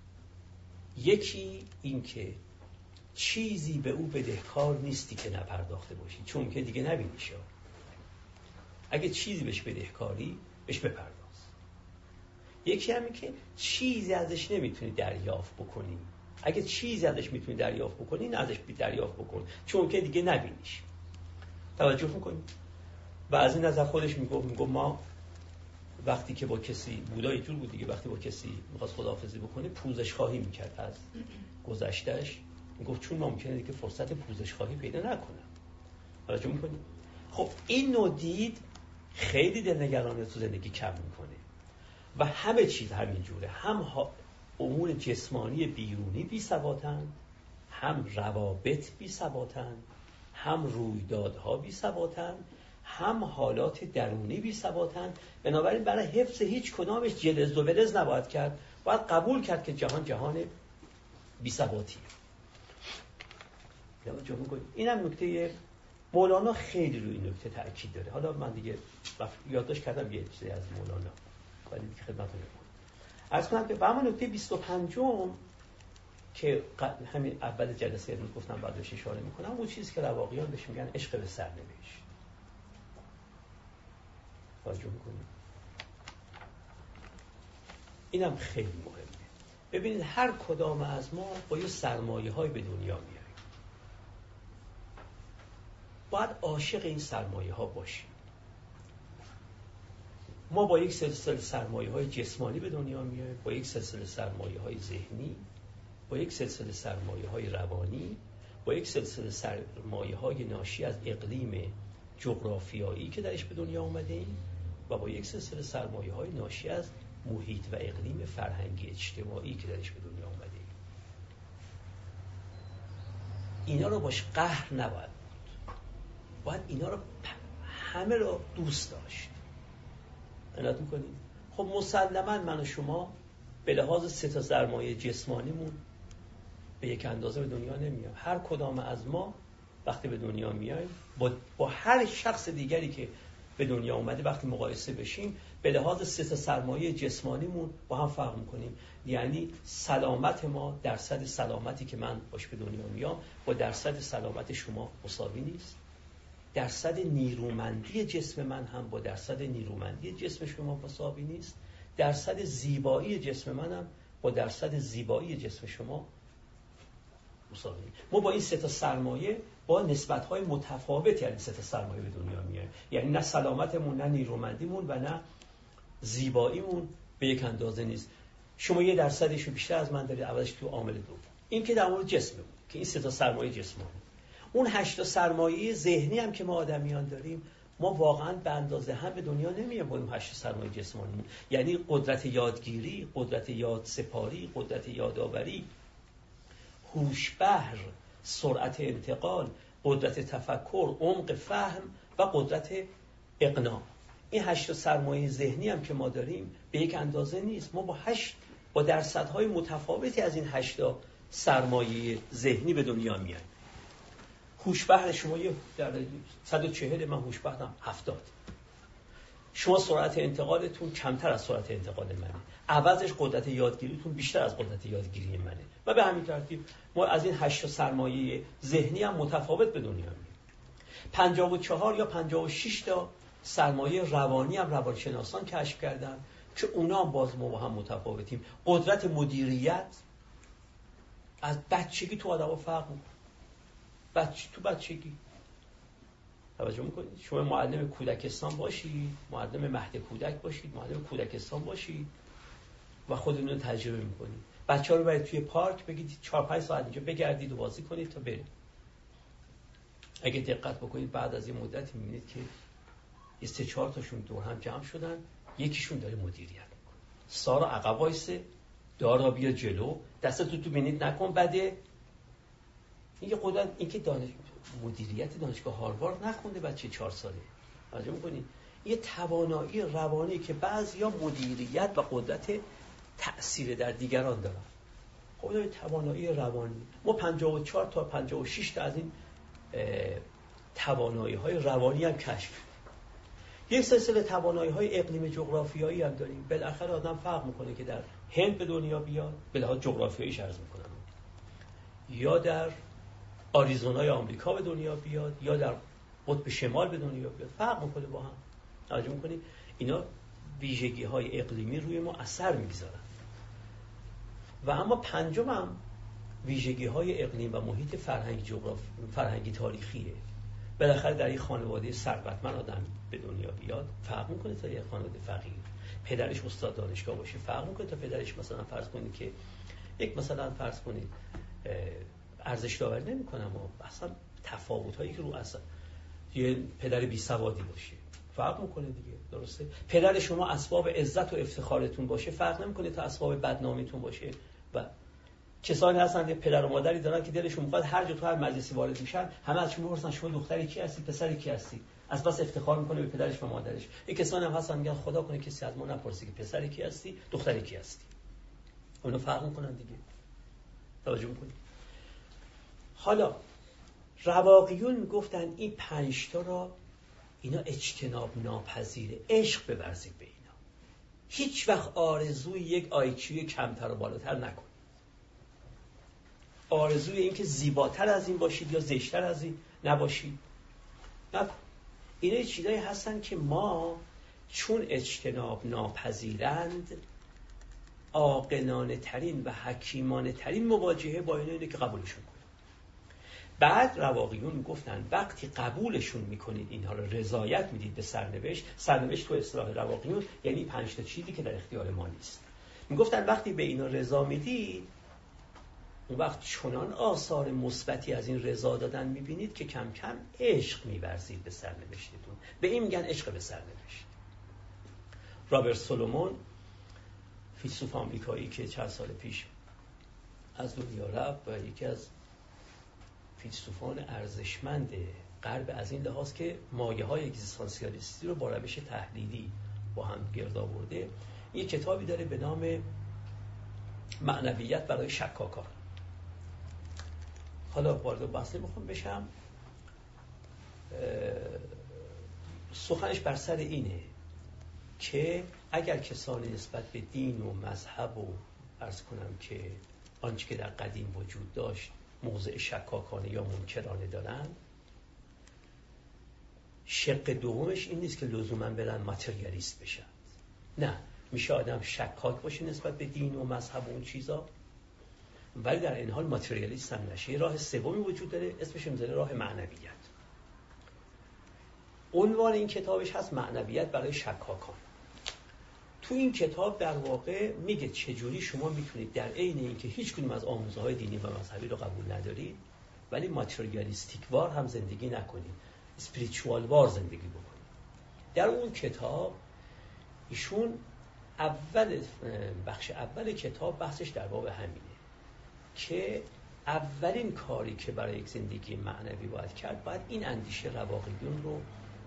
یکی این که چیزی به او بدهکار نیستی که نپرداخته باشی، چون که دیگه نبینیش. اگه چیزی بهش بدهکاری بهش بپرداز. یکی همین که چیزی ازش نمیتونی دریافت بکنی، اگه چیزی ازش میتونی دریافت بکنی نه ازش دریافت بکن، چون که دیگه نبینیش. توجه میکنی؟ و از این نظر خودش میگفت ما وقتی که با کسی بودای جور بود دیگه، وقتی با کسی میخواست خداحافظی بکنه پوزش خواهی میکرد از گذشتهش. میگفت چون ممکنه دیگه فرصت پوزش خواهی پیدا نکنم. توجه میکنی؟ خب این نوع دید خیلی دلنگرانه تو زندگی کم میکنه و همه چیز همین جوره. هم امور جسمانی بیرونی بی ثباتن، هم روابط بی ثباتن، هم رویدادها بی ثباتن، هم حالات درونی بی ثباتن. بنابراین برای حفظ هیچ کدامش جلز و ولز نباید کرد، باید قبول کرد که جهان بی ثباتیه. این هم نکته مولانا خیلی روی این نکته تأکید داره. حالا من دیگه یادداشت کردم یه چیزی از مولانا، ولی دیگه خدمتتون میگم. عرض کنم که همون نکته 25 که همین اول جلسه امروز گفتم بعد بهش اشاره میکنم، اون چیزی که رواقیان بهش میگن عشق به سرنوشت. توجه میکنید؟ اینم خیلی مهمه. ببینید هر کدام از ما با یه سرمایه‌های به دنیا میاییم. باید عاشق این سرمایه‌ها باشیم. ما با یک سلسله سرمایه‌های جسمانی به دنیا میاییم، با یک سلسله سرمایه‌های ذهنی، با یک سلسله سرمایه‌های روانی، با یک سلسله سرمایه‌های ناشی از اقلیم جغرافیایی که درش به دنیا اومدیم و با یک سلسله سرمایه‌های ناشی از محیط و اقلیم فرهنگی اجتماعی که درش به دنیا اومدیم. اینا رو باش قهر نباید بود. باید اینا رو همه رو دوست داشت. عنایت می‌کنید؟ خب مسلماً من و شما به لحاظ 3 سرمایه جسمانیمون به یک اندازه به دنیا نمیایم. هر کدام از ما وقتی به دنیا میایم با هر شخص دیگری که به دنیا اومده وقتی مقایسه بشیم به لحاظ 3 تا سرمایه جسمانیمون با هم فرق می‌کنیم. یعنی سلامت ما، درصد سلامتی که من باش به دنیا میام با درصد سلامت شما مساوی نیست. درصد نیرومندی جسم من هم با درصد نیرومندی جسم شما مساوی نیست. درصد زیبایی جسم منم با درصد زیبایی جسم شما مساوی نیست. ما با این 3 تا سرمایه با نسبت‌های متفاوتی این 3 تا سرمایه به دنیا میایم. یعنی نه سلامتمون، نه نیرومندیمون و نه زیباییمون به یک اندازه نیست. شما 1% رو بیشتر از من دارید، عوضش تو عامل دوم. این که در مورد جسممون که این 3 تا سرمایه جسممون. اون 8 تا سرمایه ذهنی هم که ما آدمیان داریم، ما واقعاً به اندازه هم به دنیا نمیایم با اون 8 سرمایه جسمانیمون. یعنی قدرت یادگیری، قدرت یادسپاری، قدرت یادآوری، هوش بهر، سرعت انتقال، قدرت تفکر، عمق فهم و قدرت اقناع. این 8 سرمایه ذهنی هم که ما داریم به یک اندازه نیست. ما با درصدهای متفاوتی از این 8 سرمایه ذهنی به دنیا میایم. هوش بهر شما 140، من هوش بهرم 70. شما سرعت انتقالتون کمتر از سرعت انتقال منه، عوضش قدرت یادگیریتون بیشتر از قدرت یادگیری منه و به همین ترتیب ما از این 8 سرمایه ذهنی هم متفاوت به دنیا میایم. 54 یا 56 تا سرمایه روانی هم روانشناسان کشف کردن که اونا هم باز ما با هم متفاوتیم. قدرت مدیریت از بچگی تو آدم‌ها فرق می‌کنه. تو بچگی توجه میکنید؟ شما معلم کودکستان باشید، معلم مهد کودک باشید، معلم کودکستان باشید و خودتون رو تجربه میکنید. بچه‌ها رو برید توی پارک بگید 4-5 ساعت اینجا بگردید و بازی کنید تا برید. اگه دقت بکنید بعد از این مدت میبینید که 3-4 تاشون دور هم جمع شدن، یکیشون داره مدیریت میکنه. سارا عقب وایسه، دارا بیا جلو، دستتو تو بینید نکن بده. این قدرت، این که مدیریت دانشگاه هاروارد نخونده بچه 4 ساله. توجه می‌کنید؟ یه توانایی روانی که بعضیا مدیریت و قدرت تأثیر در دیگران دارن. خب این توانایی روانی. ما 54 تا 56 تا از این توانایی‌های روانی هم کشف. یک سلسله توانایی‌های اقلیم جغرافیایی هم داریم. بالاخره آدم فرق می‌کنه که در هند به دنیا بیاد، به لحاظ جغرافیاییش عرض می‌کنم، یا در آریزونای آمریکا به دنیا بیاد یا در قطب شمال به دنیا بیاد، فرق میکنه با هم. توجه میکنید؟ اینا ویژگی‌های اقلیمی روی ما اثر میگذارن. و اما پنجم هم ویژگی‌های اقلیم و محیط فرهنگی تاریخیه. بالاخره در یک خانواده ثروتمند آدم به دنیا بیاد، فرق میکنه تا یک خانواده فقیر. پدرش استاد دانشگاه باشه، فرق میکنه تا پدرش مثلا فرض کنید که فرض کنید ارزش داوری نمی‌کنم و اصلا تفاوت‌هایی که رو اصلا یه پدر بی سوادی باشه فرق می‌کنه دیگه، درسته؟ پدر شما اسباب عزت و افتخارتون باشه فرق نمی‌کنه تا اسباب بدنامیتون باشه. و کسانی هستن که پدر و مادری دارن که دلشون می‌خواد هر جا تو هر مجلسی وارد میشن همه ازشون می‌پرسن شما دختری کی هستی، پسری کی هستی، از بس افتخار می‌کنه به پدرش و مادرش. این کسانی هم هستن میگن خدا کنه کسی از ما نپرسه که پسری کی هستی، دختری کی هستی. اونو فرق می‌کنن دیگه. توجه می‌کنید؟ حالا رواقیون میگفتن این 5 تا را اینا اجتناب ناپذیره، عشق بورزید به اینا. هیچ وقت آرزوی یک آیکیو کمتر و بالاتر نکنید. آرزوی این که زیباتر از این باشید یا زشتر از این نباشید نکن. اینا چیزایی هستن که ما چون اجتناب ناپذیرند عاقلانه ترین و حکیمانه ترین مواجهه با اینه که قبولشون کنید. بعد رواقیون میگفتن وقتی قبولشون میکنید، اینها رو رضایت میدید به سرنوشت تو اصطلاح رواقیون یعنی 5 تا چیزی که در اختیار ما نیست. میگفتن وقتی به اینا رضا میدید، اون وقت چنان آثار مثبتی از این رضا دادن میبینید که کم کم عشق میورزید به سرنوشتتون. به این میگن عشق به سرنوشت. رابرت سولومون فیلسوف آمریکایی که چند سال پیش از دنیا رفت و یکی از فیلسوفان ارزشمند غرب از این لحاظ که مایه‌های اگزیستانسیالیستی رو با روش تحلیلی با هم گرد آورده، یک کتابی داره به نام معنویت برای شکاکان. حالا وارد بحث میخوام بشم. سخنش بر سر اینه که اگر کسانی نسبت به دین و مذهب و عرض کنم که آنچه که در قدیم وجود داشت موضع شکاکانه یا منکرانه دارن، شق دومش این نیست که لزوما برن ماتریالیست بشن. نه، میشه آدم شکاک باشه نسبت به دین و مذهب و اون چیزا، ولی در این حال ماتریالیست هم نشه. یه راه سومی وجود داره، اسمش میذاره راه معنویت. عنوان این کتابش هست معنویت برای شکاکان. تو این کتاب در واقع میگه چجوری شما میتونید در عین اینکه هیچ کدوم از آموزه‌های دینی و مذهبی رو قبول ندارید ولی ماتریالیستیک وار هم زندگی نکنید، اسپریچوال وار زندگی بکنید. در اون کتاب ایشون بخش اول کتاب بحثش در باب همینه که اولین کاری که برای یک زندگی معنوی باید کرد، باید این اندیشه رواقیون رو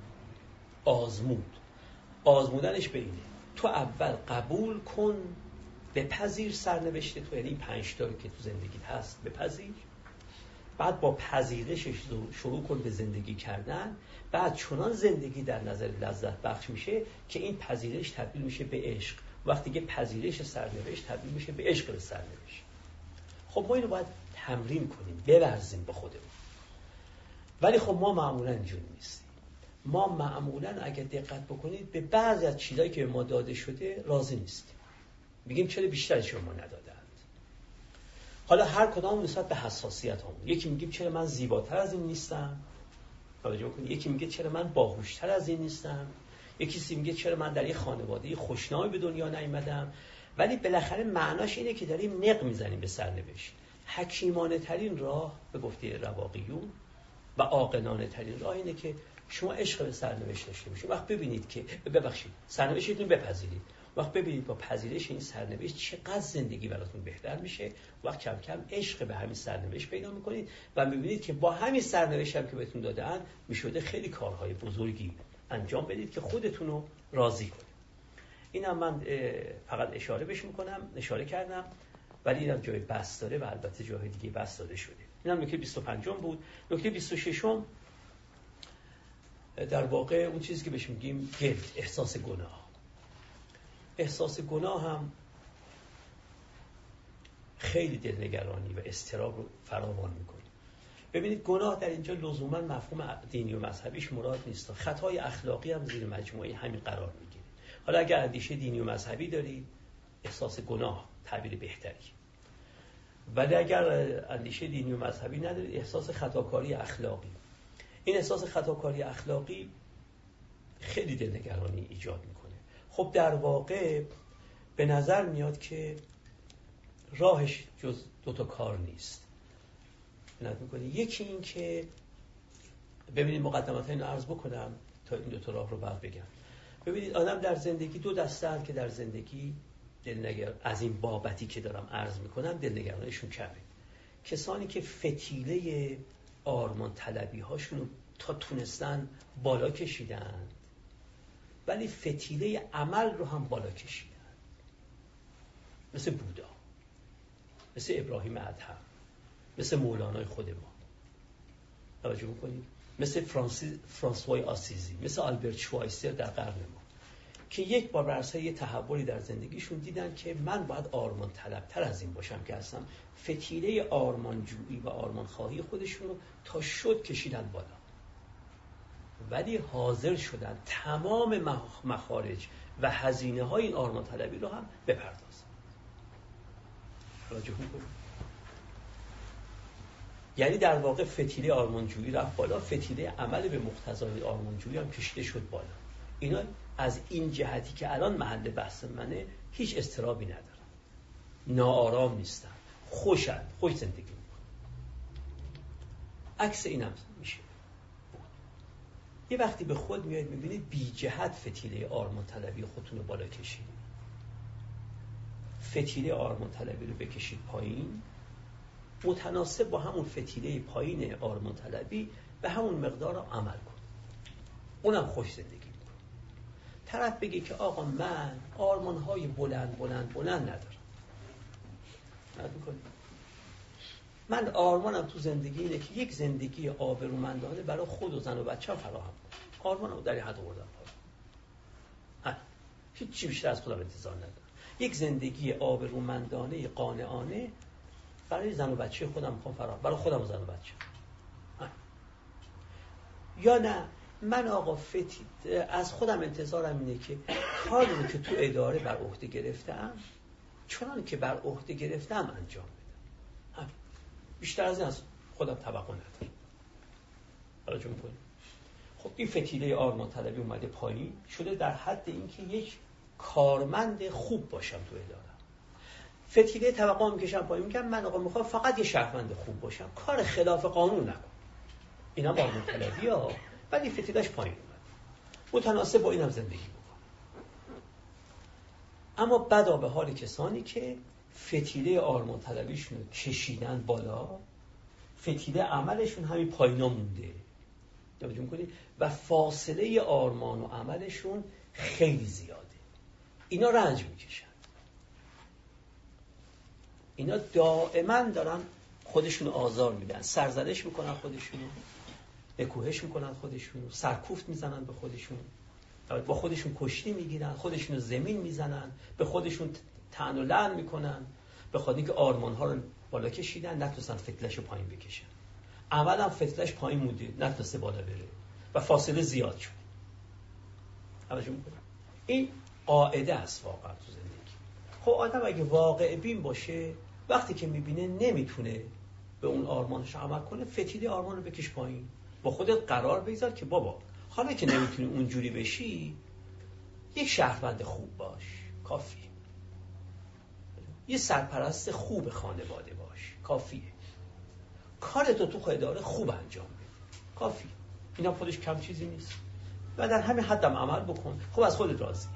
آزمودنش به اینه: تو اول قبول کن، بپذیر سرنوشت تو، یعنی 5 تا که تو زندگیت هست بپذیر، بعد با پذیرشش شروع کن به زندگی کردن، بعد چنان زندگی در نظر لذت بخش میشه که این پذیرش تبدیل میشه به عشق، وقتی که پذیرش سرنوشت تبدیل میشه به عشق به سرنوشت. خب ما اینو باید تمرین کنیم، بورزیم به خودمون. ولی خب ما معمولا اینجوری نیستیم. ما معمولا اگه دقت بکنید به بعضی از چیزایی که به ما داده شده راضی نیستیم، میگیم چرا بیشترش به ما ندادند. حالا هر کدام نسبت به حساسیت هم. یکی میگه چرا من زیباتر از این نیستم، توجه کنید. یکی میگه چرا من باهوشتر از این نیستم، یکی میگه چرا من در یک خانواده خوشنامی به دنیا نیامدم. ولی بالاخره معناش اینه که داریم نق میزنیم به سرنوشت. حکیمانه ترین راه به گفته رواقیون و عاقلانه ترین راه اینه که شما عشق به سرنوشت داشته باشید. وقت ببینید که سرنوشتتون بپذیرید، وقت ببینید با پذیرش این سرنوشت چقدر زندگی براتون بهتر میشه، وقت کم کم عشق به همین سرنوشت پیدا میکنید و میبینید که با همین سرنوشت هم که بهتون دادن میشده خیلی کارهای بزرگی انجام بدید که خودتون رو راضی کنید. اینم من فقط اشاره کردم، ولی اینم جای بحث داره و البته جای دیگه بحث داده شده. اینم نکته 25 بود. نکته 26 در واقع اون چیزی که بهش میگیم گلت، احساس گناه. احساس گناه هم خیلی دلنگرانی و اضطراب رو فراوان میکنه. ببینید گناه در اینجا لزوما مفهوم دینی و مذهبیش مراد نیست. خطای اخلاقی هم زیر مجموعه همین قرار میگیره. حالا اگر اندیشه دینی و مذهبی داری، احساس گناه تعبیر بهتری. ولی اگر اندیشه دینی و مذهبی نداری، احساس خطاکاری اخلاقی. این احساس خطاکاری اخلاقی خیلی دلنگرانی ایجاد میکنه. خب در واقع به نظر میاد که راهش جز 2 تا کار نیست. یکی این که ببینید مقدمات اینو عرض بکنم تا این 2 تا راه رو بعد بگم. ببینید آدم در زندگی 2 دسته هست که در زندگی از این بابتی که دارم عرض میکنم دلنگرانیشون کمه. کسانی که فتیله آرمان طلبی هاشون رو تا تونستن بالا کشیدن ولی فتیله عمل رو هم بالا کشیدن، مثل بودا، مثل ابراهیم ادهم، مثل مولانای خود ما. توجه میکنید؟ مثل فرانسوای آسیزی، مثل آلبرت شوایسر در قرن ما، که یک بار بر اثر یه تحولی در زندگیشون دیدن که من باید آرمان طلبتر از این باشم که هستم. فتیله آرمانجویی و آرمانخواهی خودشون رو تا شد کشیدن بالا، ولی حاضر شدن تمام مخارج و هزینه های این آرمان طلبی رو هم بپردازن. راجع می‌کنم. یعنی در واقع فتیله آرمانجویی رفت بالا، فتیله عمل به مقتضای آرمانجویی هم کشیده شد بالا. اینا از این جهتی که الان محل بحث منه هیچ اضطرابی ندارن، ناآرام نیستن، خوش زندگی میکنن. عکس اینم میشه. یه وقتی به خود میاد میبینید بی جهت فتیله آرمان طلبی خودتون رو بالا کشید. فتیله آرمان طلبی رو بکشید پایین، متناسب با همون فتیله پایین آرمان طلبی به همون مقدار رو عمل کن، اونم خوش زندگی میکن. طرف بگه که آقا من آرمان‌های بلند ندارم، من آرمانم تو زندگی اینه که یک زندگی آبرومندانه برای خود و زن و بچه‌م فراهم کنم. آرمانم در این حد آوردم پایین. هیچ بیشتر از خودم انتظار ندارم. یک زندگی آبرومندانه قانعانه برای زن و بچه خودم میخوام برای خودم و زن و بچه. یا نه من آقا از خودم انتظارم اینه که کاری رو که تو اداره بر عهده گرفتم چنان که بر عهده گرفتم انجام بدم. بیشتر از این از خودم توقع ندارم. توجه می‌کنید؟ خب این فتیله آرمان طلبی اومده پایین شده در حد اینکه یک کارمند خوب باشم تو اداره. فتیله توقع میکشم پایین، میگم من آقا میخوام فقط یه شهروند خوب باشم، کار خلاف قانون نکنم. اینا آرمان طلبی ها، ولی فتیلش پایین اومد. متناسب با اینم زندگی بکنم. اما بدا به حال کسانی که فتیله آرمان طلبیشون رو کشیدن بالا، فتیله عملشون همین پایینا مونده. توجه می‌کنید؟ و فاصله آرمان و عملشون خیلی زیاده. اینا رنج میکشن. اینا دائما دارن خودشون آزار میدن، سرزنش میکنن خودشونو، نکوهش میکنن خودشونو، سرکوفت میزنن به خودشون، با خودشون کشتی میگیرن، خودشونو زمین میزنن، به خودشون طعن و لعن میکنن، به خاطر اینکه آرمانها رو بالا کشیدن نتونستن فتله‌شو پایین بکشن. عملاً فتله‌اش پایین مونده، نتونسته بالا بره و فاصله زیاد شد. توجه میکنن؟ این قاعده است واقعا تو زندگی. خب آدم اگه واقع بین باشه، وقتی که میبینه نمیتونه به اون آرمانش عمل کنه، فتیله آرمان رو بکش پایین، با خودت قرار بگذار که بابا حالا که نمیتونی اونجوری بشی، یک شهروند خوب باش، کافیه. یه سرپرست خوب خانواده باش، کافیه. کارتو تو اداره خوب انجام بده، کافیه. اینا خودش کم چیزی نیست و در همین حدم عمل بکن، خب از خودت راضی.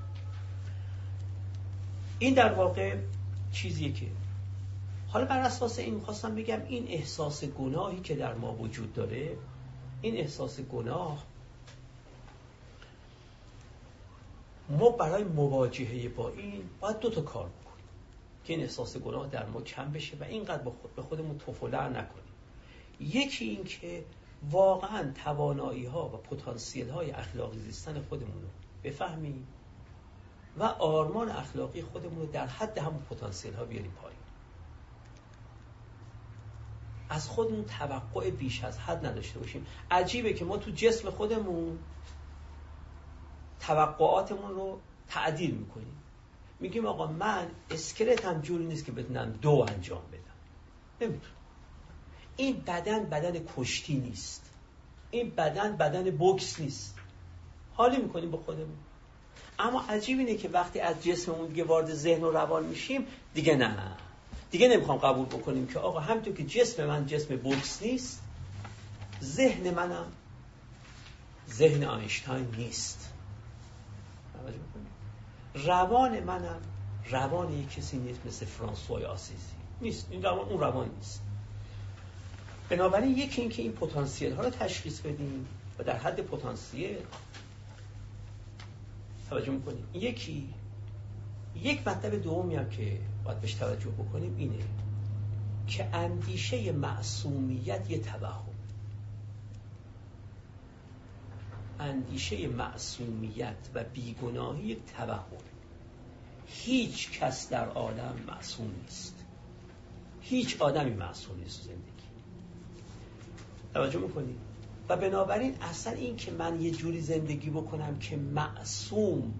این در واقع چیزیه که حالا بر اساس این می‌خواستم بگم این احساس گناهی که در ما وجود داره، این احساس گناه ما برای مواجهه با این باید 2 تا کار بکنیم که این احساس گناه در ما کم بشه و اینقدر به خودمون تفلع نکنیم. یکی این که واقعا توانایی‌ها و پتانسیل‌های اخلاقی زیستن خودمون رو بفهمیم و آرمان اخلاقی خودمون رو در حد همون پتانسیل‌ها بیاریم پایین. از خودمون توقع بیش از حد نداشته باشیم. عجیبه که ما تو جسم خودمون توقعاتمون رو تعدیل میکنیم. میگیم آقا من اسکلتم جوری نیست که بتونم 2 انجام بدم. نمیتونم. این بدن کشتی نیست. این بدن بوکس نیست. حالی میکنیم با خودمون. اما عجیب اینه که وقتی از جسممون دیگه وارد ذهن و روان میشیم، دیگه نه. دیگه نمیخوام قبول بکنیم که آقا همونطور که جسم من جسم بوکس نیست، ذهن منم ذهن آینشتاین نیست. روان منم روان یک کسی نیست مثل فرانسوای آسیزی نیست. این روان اون روان نیست. بنابراین یکی این که این پتانسیل ها رو تشخیص بدیم و در حد پتانسیل توجه میکنیم. یک مطلب دومی هم که باید بهش توجه بکنیم اینه که اندیشه معصومیت یه توهم. اندیشه معصومیت و بیگناهی یک توهم. هیچ کس در عالم معصوم نیست. هیچ آدمی معصوم نیست زندگی. توجه میکنید؟ و بنابراین اصلا این که من یه جوری زندگی بکنم که معصوم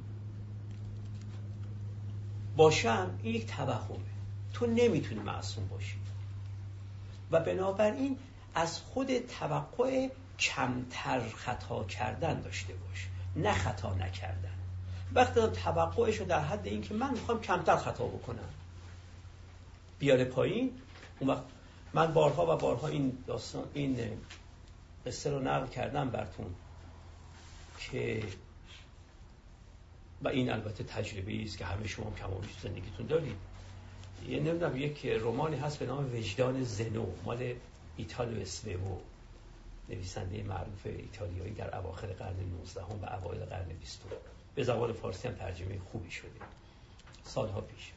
باشم، این یک توهمه. تو نمیتونی معصوم باشی و بنابراین از خود توقع کمتر خطا کردن داشته باش، نه خطا نکردن. وقتی توقعشو در حد این که من میخوام کمتر خطا بکنم بیاره پایین، اون وقت من بارها و بارها این داستان این قصه رو نقل کردم براتون که و این البته تجربه‌ای است که همه شما کم و بیش زندگیتون دارید. نمیدونم یک رمانی هست به نام وجدان زنو مال ایتالو اسوئو، نویسنده معروف ایتالیایی در اواخر قرن 19 و اوایل قرن 20. به زبان فارسی هم ترجمه خوبی شده سالها پیش.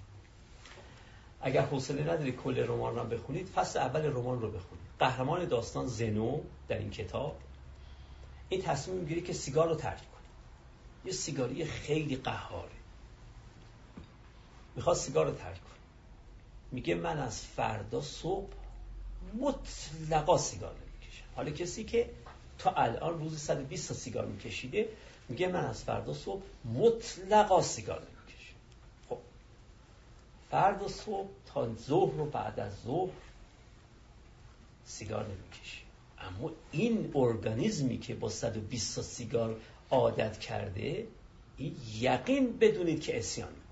اگر حوصله ندارید کل رمان رو بخونید، فصل اول رمان رو بخونید. قهرمان داستان زنو در این کتاب این تصمیم میگیره که سیگار رو ترک کنه. یه سیگاری خیلی قهاره، میخواد سیگار رو ترک کنه. میگه من از فردا صبح مطلقا سیگار نمیکشم. حالا کسی که تا الان روزی 120 تا سیگار میکشیده میگه من از فردا صبح مطلقا سیگار نمیکشم. خب فردا صبح تا ظهر و بعد از ظهر سیگار نمیکشه، اما این ارگانیسمی که با 120 تا سیگار عادت کرده، این یقین بدونید که عصیان میکنه.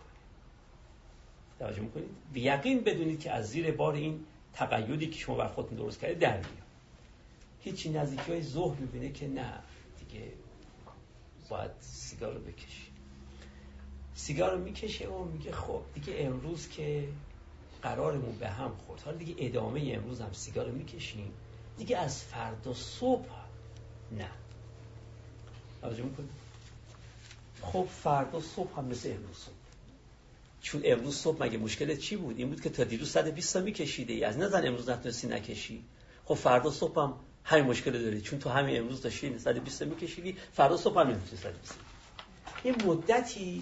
توجه میکنید؟ یقین بدونید که از زیر بار این تقیدی که شما بر خودتون درست کردید در میاد. هیچی نزدیکی های ظهر میبینه که نه دیگه باید سیگار رو بکشی. سیگار رو میکشه و میگه خب دیگه امروز که قرارمون به هم خورد، حالا دیگه ادامه امروز هم سیگار رو میکشیم، دیگه از فردا صبح نه. توجه میکنید؟ خب فردا صبح هم مثل امروز صبح. چون امروز صبح مگه مشکلت چی بود؟ این بود که تا دیروز 120 تا میکشیدی، از نظر امروز نتونستی نکشی. خب فردا صبح هم همین مشکل داری، چون تو همین امروز داشتی 120 تا میکشیدی، فردا صبح هم نمیتونی 120. این مدتی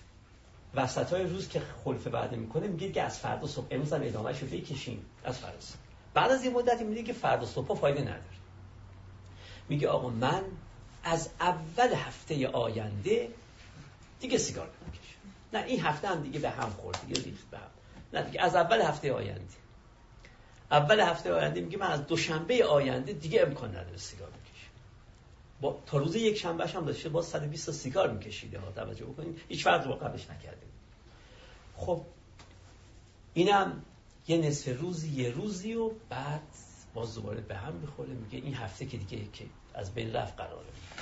وسطای روز که خلفه وعده میکنه میگه که از فردا صبح امروز هم ادامهش رو بکشیم از فردا صبح. بعد از این مدتی میگه که فردا صبح فایده نداره. میگه آقا من از اول هفته آینده دیگه سیگار نمیکشم. نه این هفته هم دیگه به هم خورد، دیگه ریخت به هم. نه دیگه از اول هفته آینده. اول هفته آینده میگه من از دوشنبه آینده دیگه امکان نداره سیگار بکشم. با تا روز یک شنبهش هم داشته باز 120 تا سیگار میکشیده ها. توجه بکنید هیچ فرقی با قبلش نکرده. خب اینم یه نصف روزی یه روزی و بعد باز دوباره به هم میخوره. میگه این هفته که دیگه که از بین رفت قراره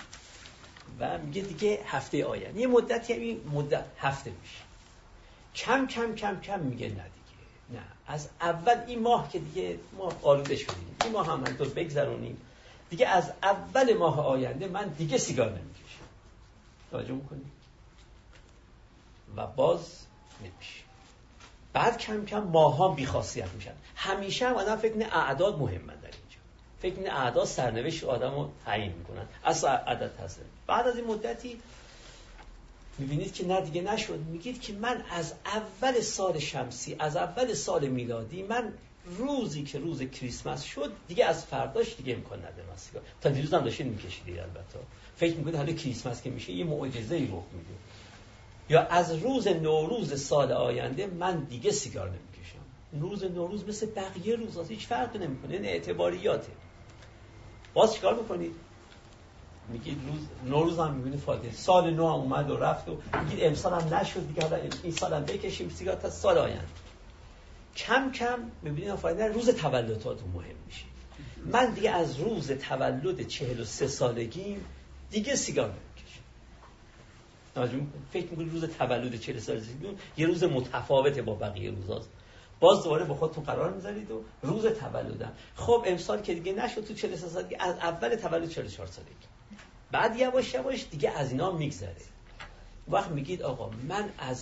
و میگه دیگه هفته آینده یه مدتی هم این مدت هفته میشه. کم کم کم کم میگه نه دیگه نه، از اول این ماه که دیگه ما آلوده شدیم، این ماه هم همینطور بگذرونیم، دیگه از اول ماه آینده من دیگه سیگار نمیکشم. توجه میکنید؟ و باز نمیشه. بعد کم کم ماها بی‌خاصیت میشن. همیشه هم آدم فکر کنه اعداد مهمن در اینجا. فکر کنه اعداد سرنوشت آدمو تعیین میکنن. اصلا عدد هست. بعد از این مدتی میبینید که نه دیگه نشد. میگید که من از اول سال شمسی، از اول سال میلادی، من روزی که روز کریسمس شد دیگه از فرداش دیگه امکان نداره من سیگار. تا دیروز هم داشتین میکشیدید البته. فکر میکنید حالا کریسمس که میشه یه معجزه‌ای رخ میده. یا از روز نوروز سال آینده من دیگه سیگار نمیکشم. روز نوروز مثل بقیه روزها هیچ فرقی نمیکنه، این اعتباریاته. باز چیکار میکنید؟ میگید روز نوروز هم میبینید فایده، سال نو هم اومد و رفت و میگید امسال هم نشد دیگه، حالا این سال هم بکشیم سیگار تا سال آینده. کم کم میبینید فایده روز تولداتون مهم میشه. من دیگه از روز تولد 43 سالگیم دیگه سیگار فکر می‌کنید روز تولد 40 سالگیتون یه روز متفاوته با بقیه روزاست. باز دوباره با خودتون قرار می‌ذارید و روز تولدم. خب امسال که دیگه نشد تو 43 سالگی، از اول تولد 44 سالگی. بعد یواش یواش دیگه از اینا میگذره. وقت میگید آقا من از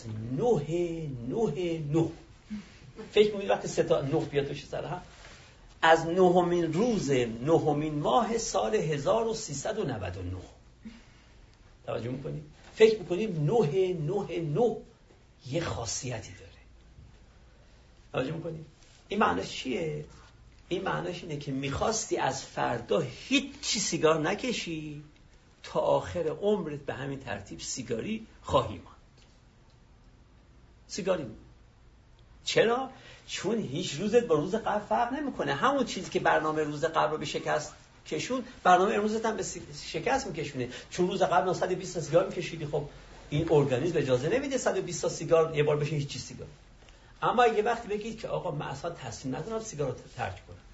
9 فکر می‌کنید وقتی 3 تا 9 بیاد توش سر هم، از 9مین روز 9مین ماه سال 1399. توجه می‌کنید؟ فکر میکنیم 9 یه خاصیتی داره. توجه میکنیم؟ این معنیش چیه؟ این معنیش اینه که میخواستی از فردا هیچی سیگار نکشی تا آخر عمرت به همین ترتیب سیگاری خواهی ماند. سیگاری. چرا؟ چون هیچ روزت با روز قبل فرق نمیکنه. همون چیزی که برنامه روز قبل رو به شکست کشون، برنامه امروزت هم به شکست میکشونه. چون روز قبل 120 تا سیگار میکشیدی، خب این ارگانیسم اجازه نمیده 120 تا سیگار یه بار بشه هیچ چیز سیگار. اما یه وقتی بگید که آقا من اصلا تصمیم ندارم سیگار رو ترک کنم،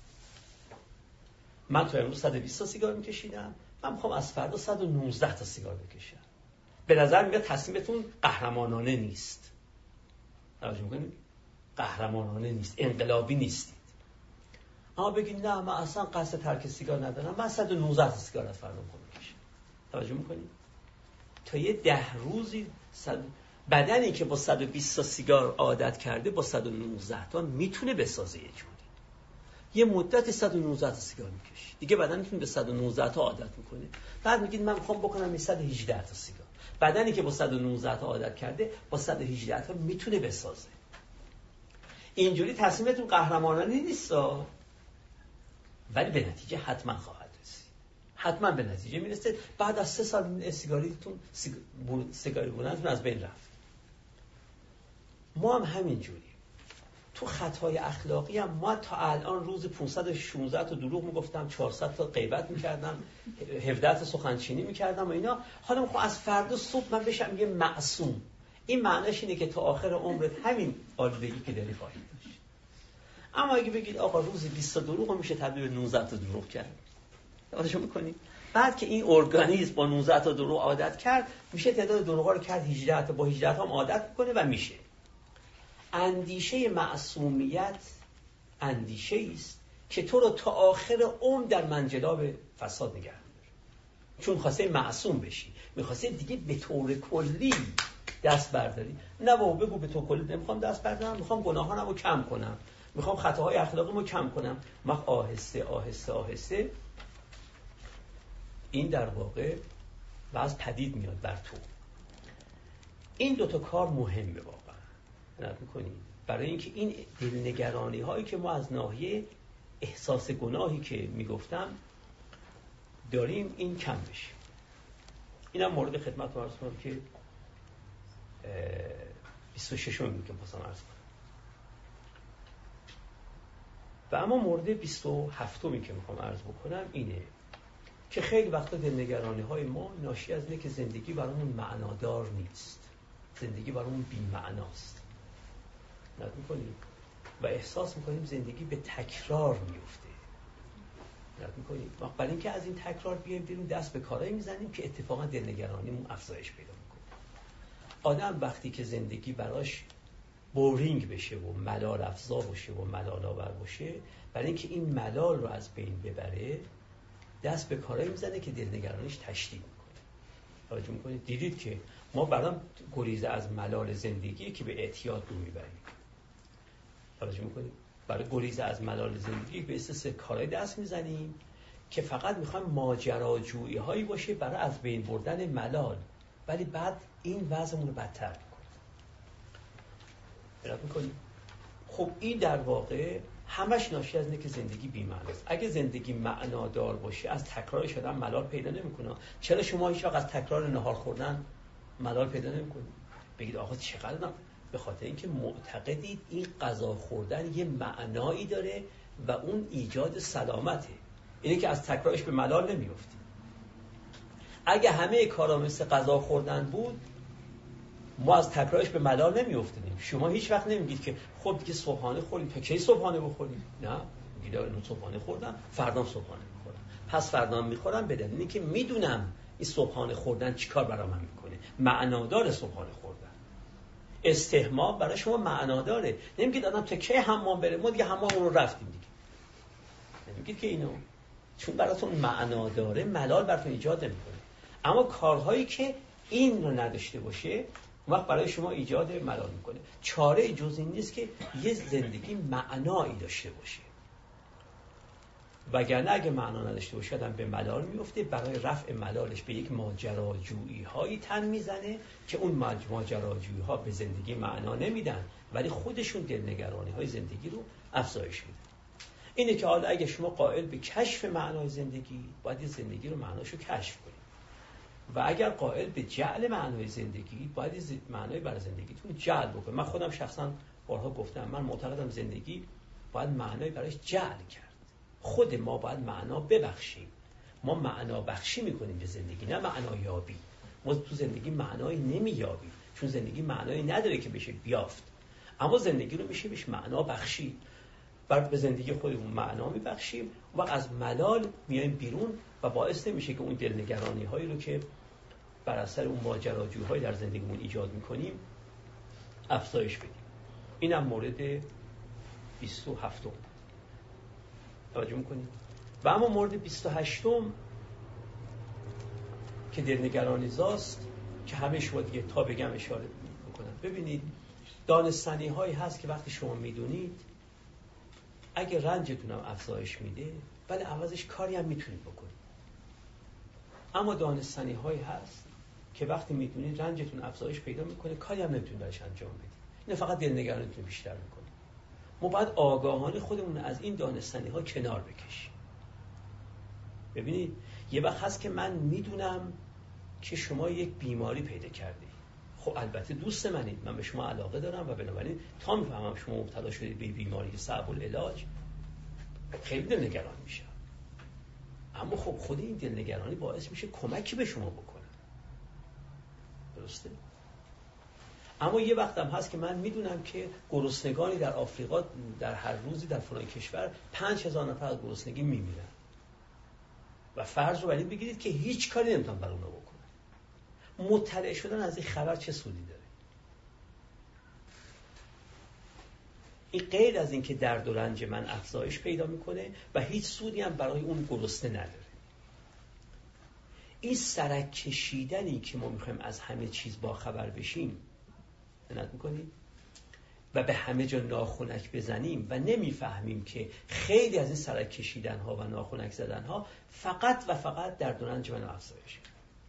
من تو امروز 120 تا سیگار میکشیدم، من میخوام از فردا 119 تا سیگار بکشم. به نظر میاد تصمیمتون قهرمانانه نیست. توجه میکنید؟ قهرمانانه نیست، انقلابی نیستید. اما بگید نه من اصلا قصد ترک سیگار ندارم، من 119 تا سیگار از فردا میکشم. توجه میکنید؟ تا یه 10 روزی بدنی که با 120 تا سیگار عادت کرده با 119 تا میتونه بسازه. یه جوری یه مدت 119 تا سیگار میکشی، دیگه بدنتون به 119 تا عادت میکنه. بعد میگید من میخوام بکنم 118 تا سیگار. بدنی که با 119 تا عادت کرده با 118 تا میتونه بسازه. اینجوری تصمیمتون قهرمانانه نیستا، ولی به نتیجه حتما خواهد رسید. حتما به نتیجه میرسه. بعد از 3 سال سیگاری بودنتون از بین رفت. ما هم همینجوری. تو خطای اخلاقی هم ما تا الان روز 516 تا دروغ میگفتم، 400 تا غیبت میکردم، 17 تا سخنچینی میکردم و اینا. حالا میخوام از فردا صبح من بشم یه معصوم. این معنیش اینه که تا آخر عمرت همین آلودگی که داری خواهی داشت. اما اگه بگید آقا روزی 20 تا دروغ میشه تبدیل به 19 تا دروغ کرد، توجه میکنید؟ بعد که این ارگانیسم با 19 تا دروغ عادت کرد، میشه تعداد دروغا رو کرد 18 تا، با 18 تا هم عادت میکنه و میشه. اندیشه معصومیت اندیشه است که تو رو تا آخر عمر در منجلاب فساد نگه می‌داره. چون خواسته معصوم بشی، می‌خواسته دیگه به طور کلی دست برداری. نه بابا بگو به طور کلی نمی‌خوام دست بردارم، می‌خوام گناهانمو کم کنم، می‌خوام خطاهای اخلاقیمو کم کنم. من آهسته آهسته آهسته این در واقع باز پدید میاد بر تو. این دوتا کار مهمه واقعا. نگاه می‌کنید برای اینکه این دلنگرانی هایی که ما از ناحیه احساس گناهی که میگفتم داریم این کم بشه. اینم مورد خدمت عرض کنم که 26 میگم که پاسم عرض کنم. و اما مورد 27 که میخوام عرض بکنم اینه که خیلی وقتا دلنگرانی های ما ناشی از اینه که زندگی برامون معنادار نیست، زندگی برامون بی معناست. نگاه میکنیم و احساس میکنیم زندگی به تکرار میفته. نگاه میکنیم برای اینکه از این تکرار بیایم بیرون دست به کارایی میزنیم که اتفاقا دلنگرانیمون افزایش پیدا میکنه. آدم وقتی که زندگی براش بورینگ بشه و ملال افزا باشه و ملال آور باشه، برای اینکه این ملال رو از بین ببره دست به کارایی میزنه که دلنگرانیش تشدید میکنه. توجه میکنید؟ دیدید که ما برام گریزه از ملال زندگی که به اعتیاد رو میبریم. توجه میکنید؟ برای گریز از ملال زندگی به اساس کارهای دست میزنیم که فقط میخوایم ماجراجویی هایی باشه برای از بین بردن ملال، ولی بعد این وضعمون رو بدتر میکنه. درک میکنید؟ خب این در واقع همش ناشی از اینه که زندگی بی‌معناست. اگه زندگی معنادار باشه از تکرارش آدم ملال پیدا نمیکنه. چرا شما هیچ وقت از تکرار نهار خوردن ملال پیدا نمیکنید؟ بگید آقا چقدر؟ به خاطر اینکه معتقدید این غذا خوردن یه معنایی داره و اون ایجاد سلامته. اینه که از تکرارش به ملال نمیافتید. اگه همه کارا مثل غذا خوردن بود ما از تکرارش به ملال نمیافتیم. شما هیچ وقت نمیگید که خب دیگه صبحانه خوردیم، تا کی صبحانه بخوریم؟ نه، میگید اون صبحانه خوردم، فردا صبحانه میخورم، پس فردا میخورم، به دلیلی که میدونم این صبحانه خوردن چیکار برام میکنه. معنادار صبحانه خوردن. استحمام برای شما معنا داره. نمیگید آدم تا کی حمام بره، ما دیگه حمام رو رفتیم دیگه. نمیگید که اینو، چون براتون معنا داره ملال براتون ایجاد نمیکنه. اما کارهایی که این رو نداشته باشه وقت برای شما ایجاد ملال میکنه. چاره جز این نیست که یه زندگی معنایی داشته باشه. وگرنه اگه معنا نداشته باشه آدم به ملال میفته، برای رفع ملالش به یک ماجراجویی هایی تن میزنه که اون ماجراجویی ها به زندگی معنا نمیدن ولی خودشون دلنگرانی های زندگی رو افزایش میدن. اینه که حالا اگه شما قائل به کشف معنای زندگی باید زندگی رو معناشو کشف کنید و اگر قائل به جعل معنای زندگی باید معنای برای زندگیتون جعل بکنید. من خودم شخصا بارها گفتم من معتقدم زندگی باید معنای برایش جعل کرد. خود ما باید معنا ببخشیم. ما معنا بخشی میکنیم به زندگی، نه معنا یابی. ما تو زندگی معنایی نمییابیم چون زندگی معنایی نداره که بشه بیافت. اما زندگی رو میشه بهش معنا بخشید. بعد به زندگی خودمون معنا میبخشیم و از ملال میایم بیرون و باعث نمیشه که اون دلنگرانی هایی رو که بر اثر اون ماجراجویی در زندگیمون ایجاد میکنیم افزایش بدیم. اینم مورد 27. توجه میکنید؟ و اما مورد 28 که دلنگرانی زاست که همه شما دیگه تا بگم اشاره میکنم. ببینید دانستنی هایی هست که وقتی شما میدونید اگه رنجتونم افزایش میده ولی عوضش کاری هم میتونید بکنید. اما دانستنی هایی هست که وقتی میدونید رنجتون افزایش پیدا میکنه کاری هم نمیتونید برش انجام بدید. این فقط دلنگرانیتون بیشتر میکنه. ما باید آگاهانه خودمون از این دانستنی ها کنار بکشیم. ببینید یه وقت هست که من میدونم که شما یک بیماری پیدا کردید. خب البته دوست منید، من به شما علاقه دارم و بنابراین تا میفهمم شما مبتلا شدید به بیماری صعب العلاج خیلی دلنگران میشم. اما خب خود این دلنگرانی باعث میشه کمکی به شما بکنه. درسته؟ اما یه وقت هم هست که من میدونم که گرسنگانی در آفریقا در هر روزی در فلان کشور 5000 نفر از گرسنگی میمیرن و فرض رو بر این بگیرید که هیچ کاری نمیتونم برای اونا بکنم. مطلع شدن از این خبر چه سودی داره؟ این غیر از این که درد و رنج من افزایش پیدا میکنه و هیچ سودی هم برای اون گرسنه نداره. این سرک کشیدنی که ما میخوایم از همه چیز با خبر بشیم نت میکنیم و به همه جا ناخنک بزنیم و نمیفهمیم که خیلی از این سرک کشیدن ها و ناخنک زدن ها فقط و فقط درد و رنج من افزایش.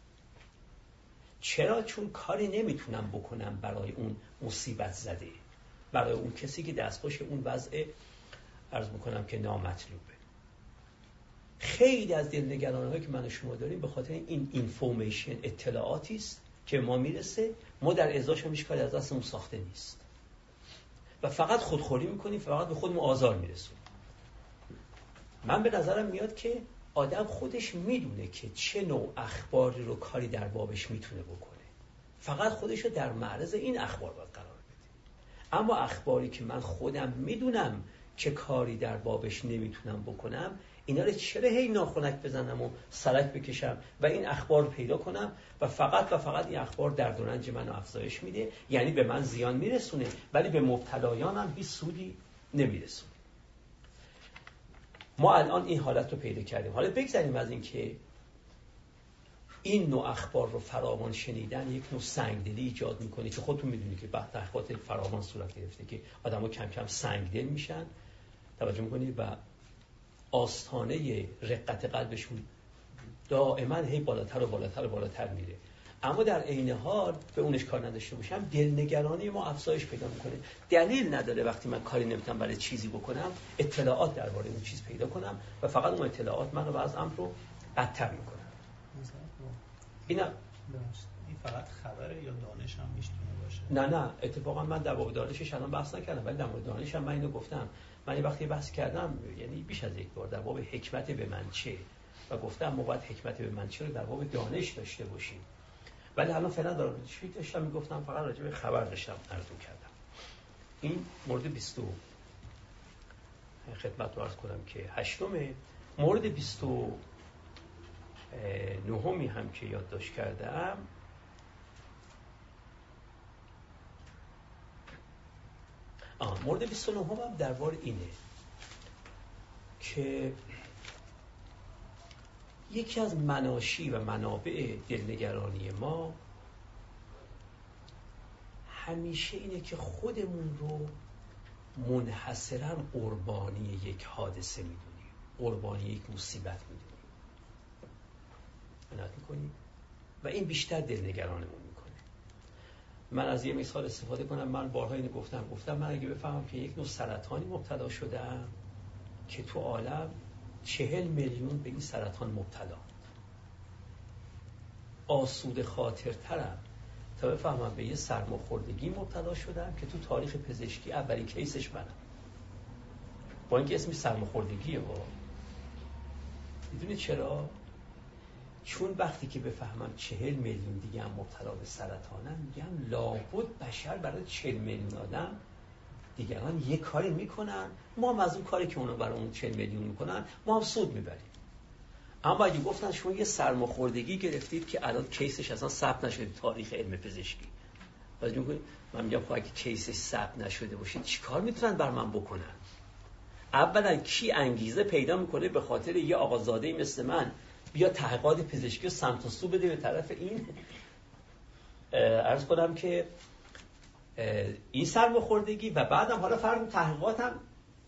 چرا؟ چون کاری نمیتونم بکنم برای اون مصیبت زده، برای اون کسی که دستخوش اون وضع عرض میکنم که نامطلوبه. خیلی از دلنگرانی‌هایی که من و شما داریم به خاطر این اینفورمیشن، اطلاعاتی است که ما میرسه، ما در ازاش هم هیچ کاری از دستمون ساخته نیست و فقط خودخوری میکنیم، فقط به خودمون آزار میرسونیم. من به نظرم میاد که آدم خودش میدونه که چه نوع اخباری رو کاری در بابش میتونه بکنه، فقط خودش رو در معرض این اخبار باید قرار بده. اما اخباری که من خودم میدونم که کاری در بابش نمیتونم بکنم، اینا رو چرا هی ناخنک بزنم و سرک بکشم و این اخبار رو پیدا کنم و فقط این اخبار درد و رنج منو افزایش میده، یعنی به من زیان میرسونه ولی به مبتلایانم هیچ سودی نمیرسونه. ما الان این حالت رو پیدا کردیم. حالا بگذاریم از این که این نوع اخبار رو فراوان شنیدن یک نوع سنگدلی ایجاد میکنه که خودتون میدونید که بعد تحقیقات فراوان صورت گرفته که آدم‌ها کم کم سنگدل میشن، توجه میکنید، و آستانه رقت قلبشون دائما هی بالاتر و بالاتر و بالاتر میره. اما در عین حال به اونش کار نداشته باشم دلنگرانی ما افزایش پیدا میکنه. دلیل نداره وقتی من کاری نمیتونم برای چیزی بکنم اطلاعات درباره اون چیز پیدا کنم و فقط اون اطلاعات منو وضع امر رو بدتر میکنه. این فقط خبره یا دانش هم میتونه باشه؟ نه اتفاقا من در باب دانشش الان بحث نکردم، ولی در مورد دانش هم من اینو گفتم. من یه وقتی بحث کردم، یعنی بیش از یک بار، در باب حکمت به من چه، و گفتم ما باید حکمت به من چه رو در باب دانش داشته باشیم. ولی الان فعلا داشتم میگفتم، فقط راجع به خبر داشتم عرض کردم. این مورد 20 خدمت رو عرض کنم که 8. مورد 29 هم که یادداشت کردم مورد 29 هم درباره اینه که یکی از مناشی و منابع دلنگرانی ما همیشه اینه که خودمون رو منحصراً قربانی یک حادثه میدونیم، قربانی یک مصیبت میدونیم. عنایت میکنیم و این بیشتر دلنگرانمون میکنه. من از یه مثال استفاده کنم. من بارها اینو گفتم من اگه بفهمم که یک نوع سرطانی مبتلا شدم که تو عالم 40 میلیون به این سرطان مبتلا، آسوده خاطرترم تا بفهمم به یه سرماخوردگی مبتلا شدم که تو تاریخ پزشکی اولین کیسش منم، با اینکه اسمش سرماخوردگیه. میدونید چرا؟ چون وقتی که بفهمم 40 میلیون دیگه هم مبتلا به سرطانن، میگم لابد بشر برای 40 میلیون آدم دیگران یه کاری میکنن، ما هم از اون کاری که اونا برای اون 40 میلیون میکنن ما هم سود میبریم. اما اگه گفتن شما یه سرماخوردگی گرفتید که الان کیسش اصلا ثبت نشده تاریخ علم پزشکی، من میگم خب اگه کیسش ثبت نشده باشه چیکار میتونن بر من بکنن؟ اولا کی انگیزه پیدا میکنه به خاطر یه آقازاده‌ای مثل من بیا تحقیقات پزشکی رو سمت و سو بده به طرف این؟ عرض کنم که این سرماخوردگی و بعدم حالا فرض تحقیقاتم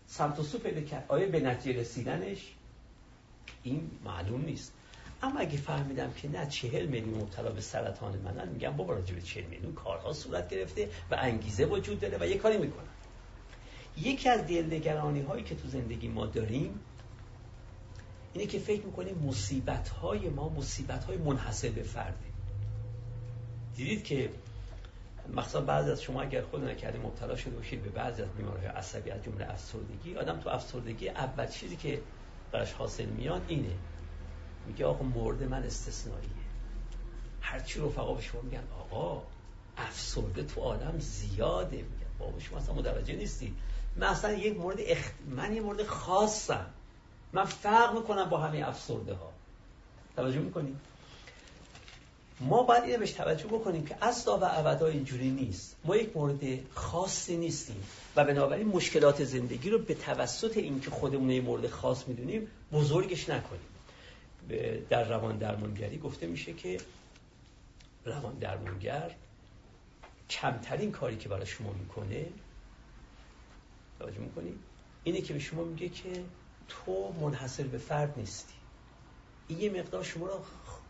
سمت و سو پیدا کرد. آیا به نتیجه رسیدنش این معلوم نیست. اما اگه فهمیدم که نه 40 میلیون مبتلا به سرطان منن، میگم بابا راجع به 40 میلیون کارها صورت گرفته و انگیزه وجود داره و یه کاری میکنم. یکی از دلنگرانی هایی که تو زندگی ما داریم اینه که فکر میکنیم مصیبت های ما مصیبت های منحصر به فرده. دیدید که مثلا بعضی از شما اگر خود نکرده مبتلا شده باشید به بعضی از بیماری‌های عصبی از جمله افسردگی، آدم تو افسردگی اول چیزی که براش حاصل میاد اینه، میگه آقا مورد من استثنائیه. هرچی رفقا به شما میگن آقا افسرده تو عالم زیاده، میگن بابا شما اصلا متوجه نیستی، من اصلا یک مورد من یه مورد خاصم، من فرق میکنم با همه افسرده ها. توجه میکنید؟ ما باید اینو بهش توجه بکنیم که اصلا و ابدا اینجوری نیست. ما یک مورد خاصی نیستیم و بنابراین مشکلات زندگی رو به توسط اینکه خودمون یه مورد خاص میدونیم بزرگش نکنیم. در روان درمانگری گفته میشه که روان درمانگر کمترین کاری که برای شما میکنه، توجه میکنید، اینه که به شما میگه که تو منحصر به فرد نیستی. این یه مقدار شما رو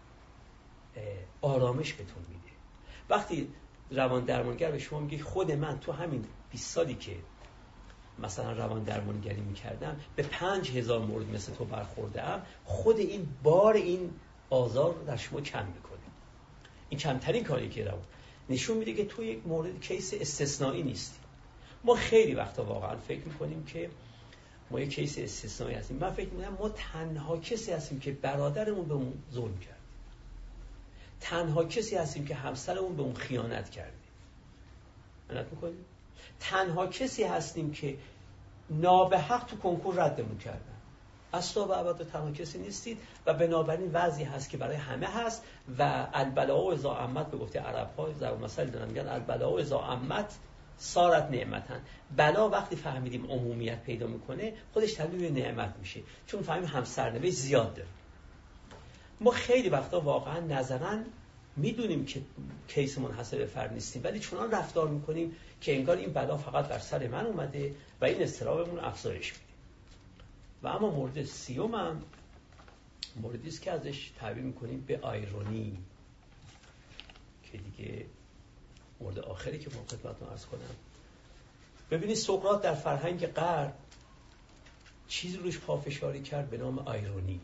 آرامش بهتون میده. وقتی روان درمانگر به شما میگه خود من تو همین 20 سالی که مثلا روان درمانگری میکردم به 5000 مورد مثل تو برخوردم، خود این بار این آزار رو در شما کم میکنه. این کمترین کاری که روان نشون میده که تو یک مورد کیس استثنایی نیستی. ما خیلی وقتا واقعا فکر میکنیم که ما یک کیس استثنایی هستیم. من فکر میکنم ما تنها کسی هستیم که برادرمون به اون ظلم کرد، تنها کسی هستیم که همسرمون به اون خیانت کرده. خیانت میکنیم. تنها کسی هستیم که نابحق تو کنکور ردمون کردن. اصلا و ابدا تنها کسی نیستید و بنابراین وضعی هست که برای همه هست و البلاء و اذا عمت، به گفته عرب‌ها ضرب مثل دارن میگن البلاء و اذا عمت صارت نعمتن. بلا وقتی فهمیدیم عمومیت پیدا میکنه خودش تبدیل به نعمت میشه، چون فهمیم هم سرنوشت زیاد داره. ما خیلی وقتا واقعا نظرا میدونیم که کیس منحصر به فرد نیستیم، ولی چنان رفتار میکنیم که انگار این بلا فقط بر سر من اومده و این اضطرابمون افزایش میده. و اما مورد سیوم هم موردی است که ازش تعبیر میکنیم به آیرونی، که دیگه مورد آخری که من خدمتتون عرض کنم. ببینید سقراط در فرهنگ غرب چیزی روش پافشاری کرد به نام آیرونی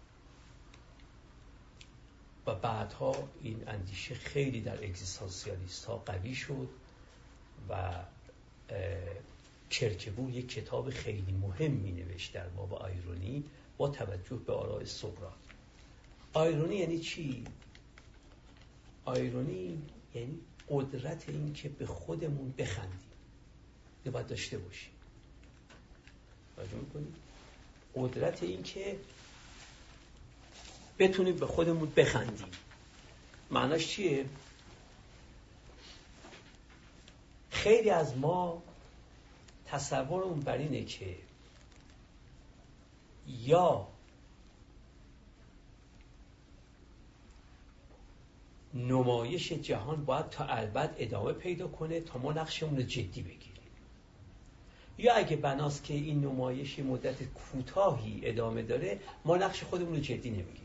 و بعدها این اندیشه خیلی در اگزیستانسیالیست ها قوی شد و کرکبور یک کتاب خیلی مهم می نوشت در باب آیرونی با توجه به آراء سقراط. آیرونی یعنی چی؟ آیرونی یعنی قدرت این که به خودمون بخندیم. این باید داشته باشیم. توجه می‌کنید؟ قدرت این که بتونیم به خودمون بخندیم. معناش چیه؟ خیلی از ما تصورمون بر اینه که یا نمایش جهان باید تا البد ادامه پیدا کنه تا ما نقشمون رو جدی بگیریم، یا اگه بناست که این نمایش مدت کوتاهی ادامه داره ما نقش خودمون رو جدی نمیگیریم.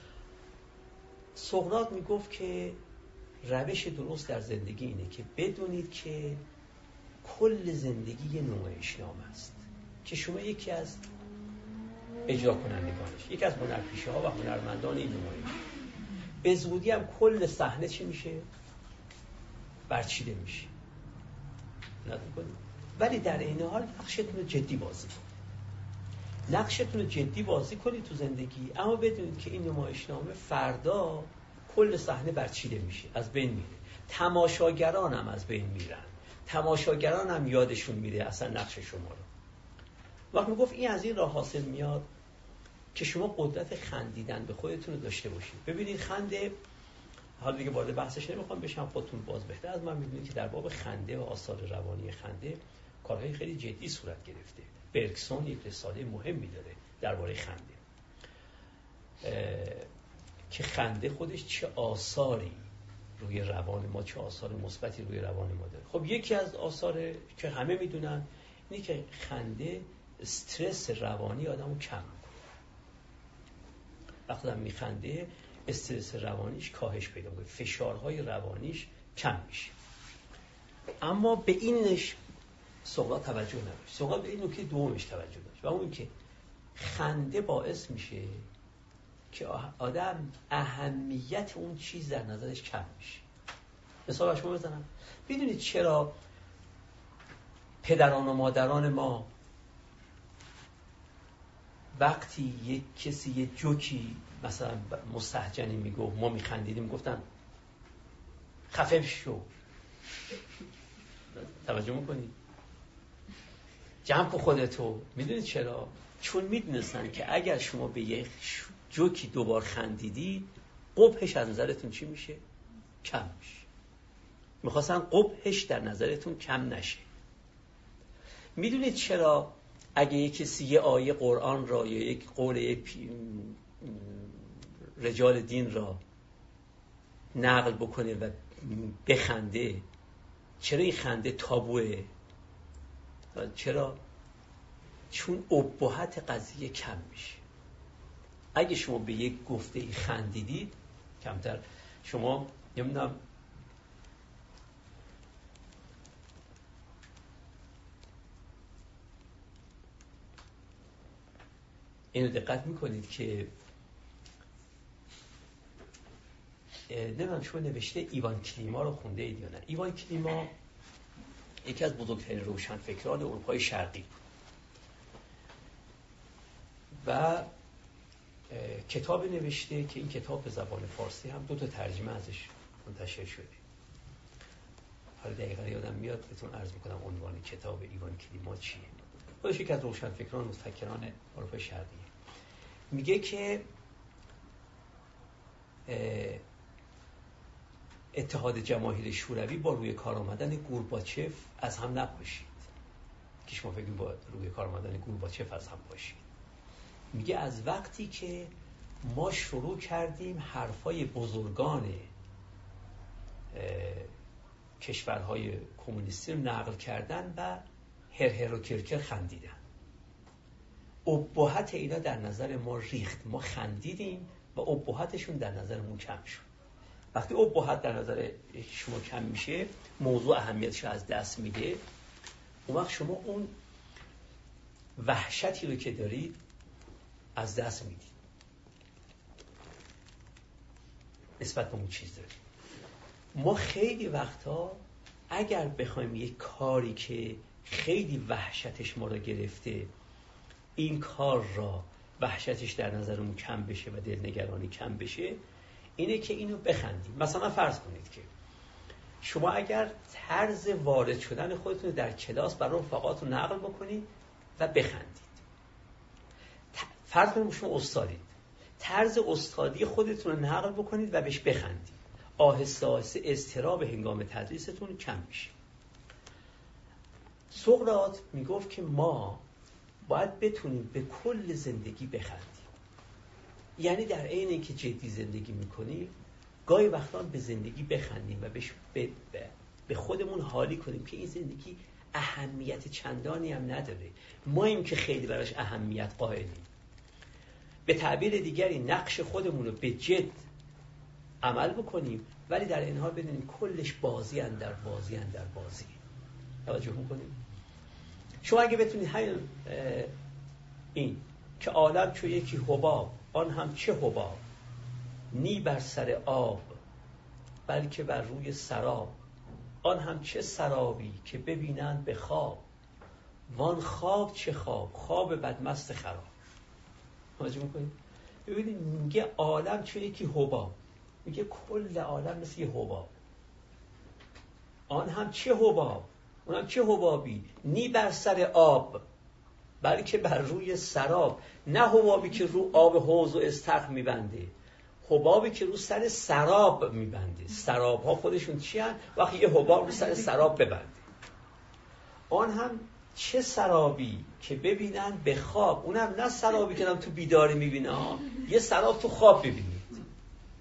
سقراط میگفت که روش درست در زندگی اینه که بدونید که کل زندگی یه نمایشنامه است که شما یکی از اجرا کنندگانش، یکی از هنرپیشه ها و هنرمندان این نمایش. به زودی هم کل صحنه چی میشه؟ برچیده میشه. نکنید. ولی در این حال نقشتون رو جدی بازی کنید. نقشتون رو جدی بازی کنید تو زندگی، اما بدونید که این نمایشنامه فردا کل صحنه برچیده میشه، از بین میره. تماشاگران هم از بین میرن. تماشاگران هم یادشون میره اصلا نقش شما رو. وقتی میگفت این از این راه حاصل میاد که شما قدرت خندیدن به خودتون رو داشته باشید. ببینید خنده، حالا دیگه وارد بحثش نمیخوام بشم، خودتون باز بهتر از من میبینید که در باب خنده و آثار روانی خنده کارهای خیلی جدی صورت گرفته. برگسون یک رساله مهمی داره درباره خنده، که خنده خودش چه آثاری روی روان ما، چه آثار مثبتی روی روان ما داره. خب یکی از آثار که همه میدونن اینه که خنده استرس روانی آدمو کم میکنه. وقتی آدم میخنده استرس روانیش کاهش پیدا میکنه، فشارهای روانیش کم میشه. اما به اینش سقراط توجه نداشت. سقراط به این نکته دومش توجه داشت و اون که خنده باعث میشه که آدم اهمیت اون چیز در نظرش کم میشه. مثال شما بزنم، میدونید چرا پدران و مادران ما وقتی یک کسی یه جوکی مثلا مستهجنی میگفت ما میخندیدیم، گفتن خفه شو؟ توجه میکنید؟ جمع کن خودتو. میدونید چرا؟ چون میدونستن که اگر شما به یک جوکی دوبار خندیدید قبحش از نظرتون چی میشه؟ کم میشه. میخواستن قبحش در نظرتون کم نشه. میدونید چرا اگه یک کسی یه آیه قرآن را یا یک قول رجال دین را نقل بکنه و بخنده، چرا این خنده تابوه؟ چرا؟ چون ابهت قضیه کم میشه. اگه شما به یک گفته خندیدید کمتر، شما نمیدونم اینو دقت میکنید که نمیدونم شما نوشته ایوان کلیما رو خونده اید یا نه. ایوان کلیما یکی از بزرگترین روشنفکران اروپای شرقی و کتاب نوشته که این کتاب به زبان فارسی هم 2 ترجمه ازش منتشر شده. حالا دقیقا یادم میاد بهتون عرض میکنم عنوان کتاب ایوان کلیما چیه. خودش یکی از روشنفکران مستقران اروپای شرقی. میگه که اتحاد جماهیر شوروی با روی کار آمدن گورباچف از هم نپاشید. که شما فکر با روی کار آمدن گورباچف از هم پاشید. میگه از وقتی که ما شروع کردیم حرفای بزرگان کشورهای کمونیستی رو نقل کردن و هر و کرکر خندیدن، ابهت اینا در نظر ما ریخت، ما خندیدیم و ابهتشون در نظرمون کم شد. وقتی ابهت در نظر شما کم میشه، موضوع اهمیتش از دست میده، اون وقت شما اون وحشتی رو که دارید از دست میدید نسبت به اون چیز دارید. ما خیلی وقتا اگر بخوایم یک کاری که خیلی وحشتش ما رو گرفته، این کار را وحشتش در نظرمون کم بشه و دلنگرانی کم بشه، اینه که اینو بخندیم. مثلا فرض کنید که شما اگر طرز وارد شدن خودتون در کلاس برای رفقاتون نقل بکنید و بخندید. فرض کنید شما استادید، طرز استادی خودتون رو نقل بکنید و بهش بخندید. آهسته آهسته اضطراب هنگام تدریستون کم میشه. سقراط میگفت که ما باید بتونیم به کل زندگی بخندیم. یعنی در عین اینکه جدی زندگی میکنیم، گاهی وقتا به زندگی بخندیم و به خودمون حالی کنیم که این زندگی اهمیت چندانی هم نداره، ما این که خیلی براش اهمیت قائلیم. به تعبیر دیگری نقش خودمون رو به جد عمل بکنیم، ولی در این حال بدونیم کلش بازی اندر بازی اندر بازی. توجه میکنیم؟ شما اگه بتونید این که عالم چو یکی حباب، آن هم چه حباب، نی بر سر آب بلکه بر روی سراب، آن هم چه سرابی که ببینند به خواب، وان خواب چه خواب، خواب بدمست خراب. توجه میکنید؟ ببینید میگه عالم چو یکی حباب، میگه کل عالم مثل یه حباب. آن هم چه حباب، اونم چه حبابی، نی بر سر آب بلکه بر روی سراب. نه حبابی که رو آب حوض و استخر میبنده، حبابی که رو سر سراب میبنده. سراب ها خودشون چی هن؟ وقتی یه حباب رو سر سراب ببنده. آن هم چه سرابی که ببینن به خواب، اونم نه سرابی که تو بیداری میبینه، یه سراب تو خواب ببینید.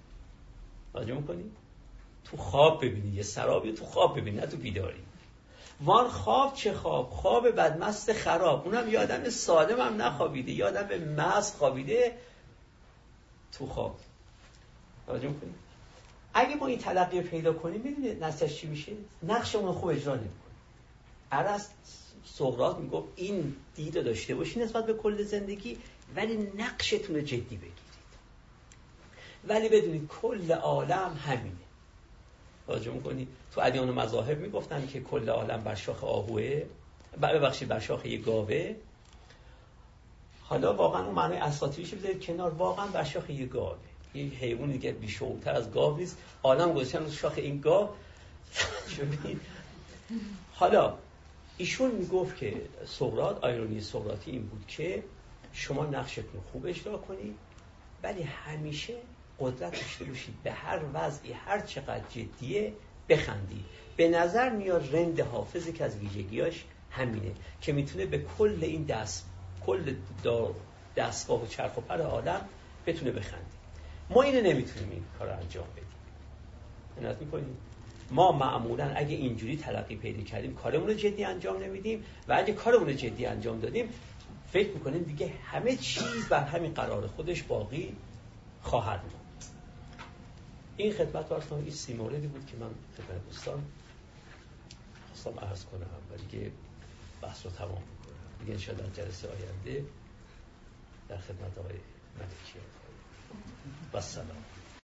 توجه میکنید؟ تو خواب ببینید، یه سرابی تو خواب ببینید، نه تو بیداری. وان خواب چه خواب بدمست خراب. اونم یه آدم سالم هم نخوابیده، یه آدم مست خوابیده تو خواب. توجه می‌کنید؟ اگه ما این تلقی پیدا کنیم می‌دونید نتیجه‌اش چی میشه؟ نقشمون خوب اجرا نمی‌کنیم. ارسطو سقراط میگفت این دید رو داشته باشین نسبت به کل زندگی، ولی نقشتون رو جدی بگیرید. ولی بدونید کل عالم همینه. توجه می‌کنید؟ تو ادیان و مذاهب میگفتن که کل عالم بر شاخ آهوئه، ببخشید بر شاخ یه گاوه. حالا واقعا اون معنی اساطیریش بذارید کنار، واقعا بر شاخ یه گاوه. یه حیوان دیگه بیشعورتر از گاو نیست، عالم گذاشتن رو شاخ این گاو. حالا ایشون میگفت که سقراط، آیرونی سقراطی این بود که شما نقشتون خوب اجرا کنید، ولی همیشه قدرت داشته باشید به هر وضعی هر چقدر جدیه بخندید. به نظر میاد رند حافظی که از ویژگیاش همینه که میتونه به کل این کل دستگاه و چرخ و پر عالم بتونه بخنده. ما اینو نمیتونیم این کار رو انجام بدیم. عنایت میکنیم؟ ما معمولا اگه اینجوری تلقی پیدا کردیم کارمون رو جدی انجام نمیدیم، و اگه کارمون رو جدی انجام دادیم فکر میکنیم دیگه همه چیز بر همین قرار خودش باقی خواهد موند. این خدمت وارثان این 30 موردی بود که من خدمت دوستان خواستم عرض کنم و دیگه بحث رو تمام میکنم. دیگه انشاءالله جلسه آینده در خدمت آقای ملکی و سلام.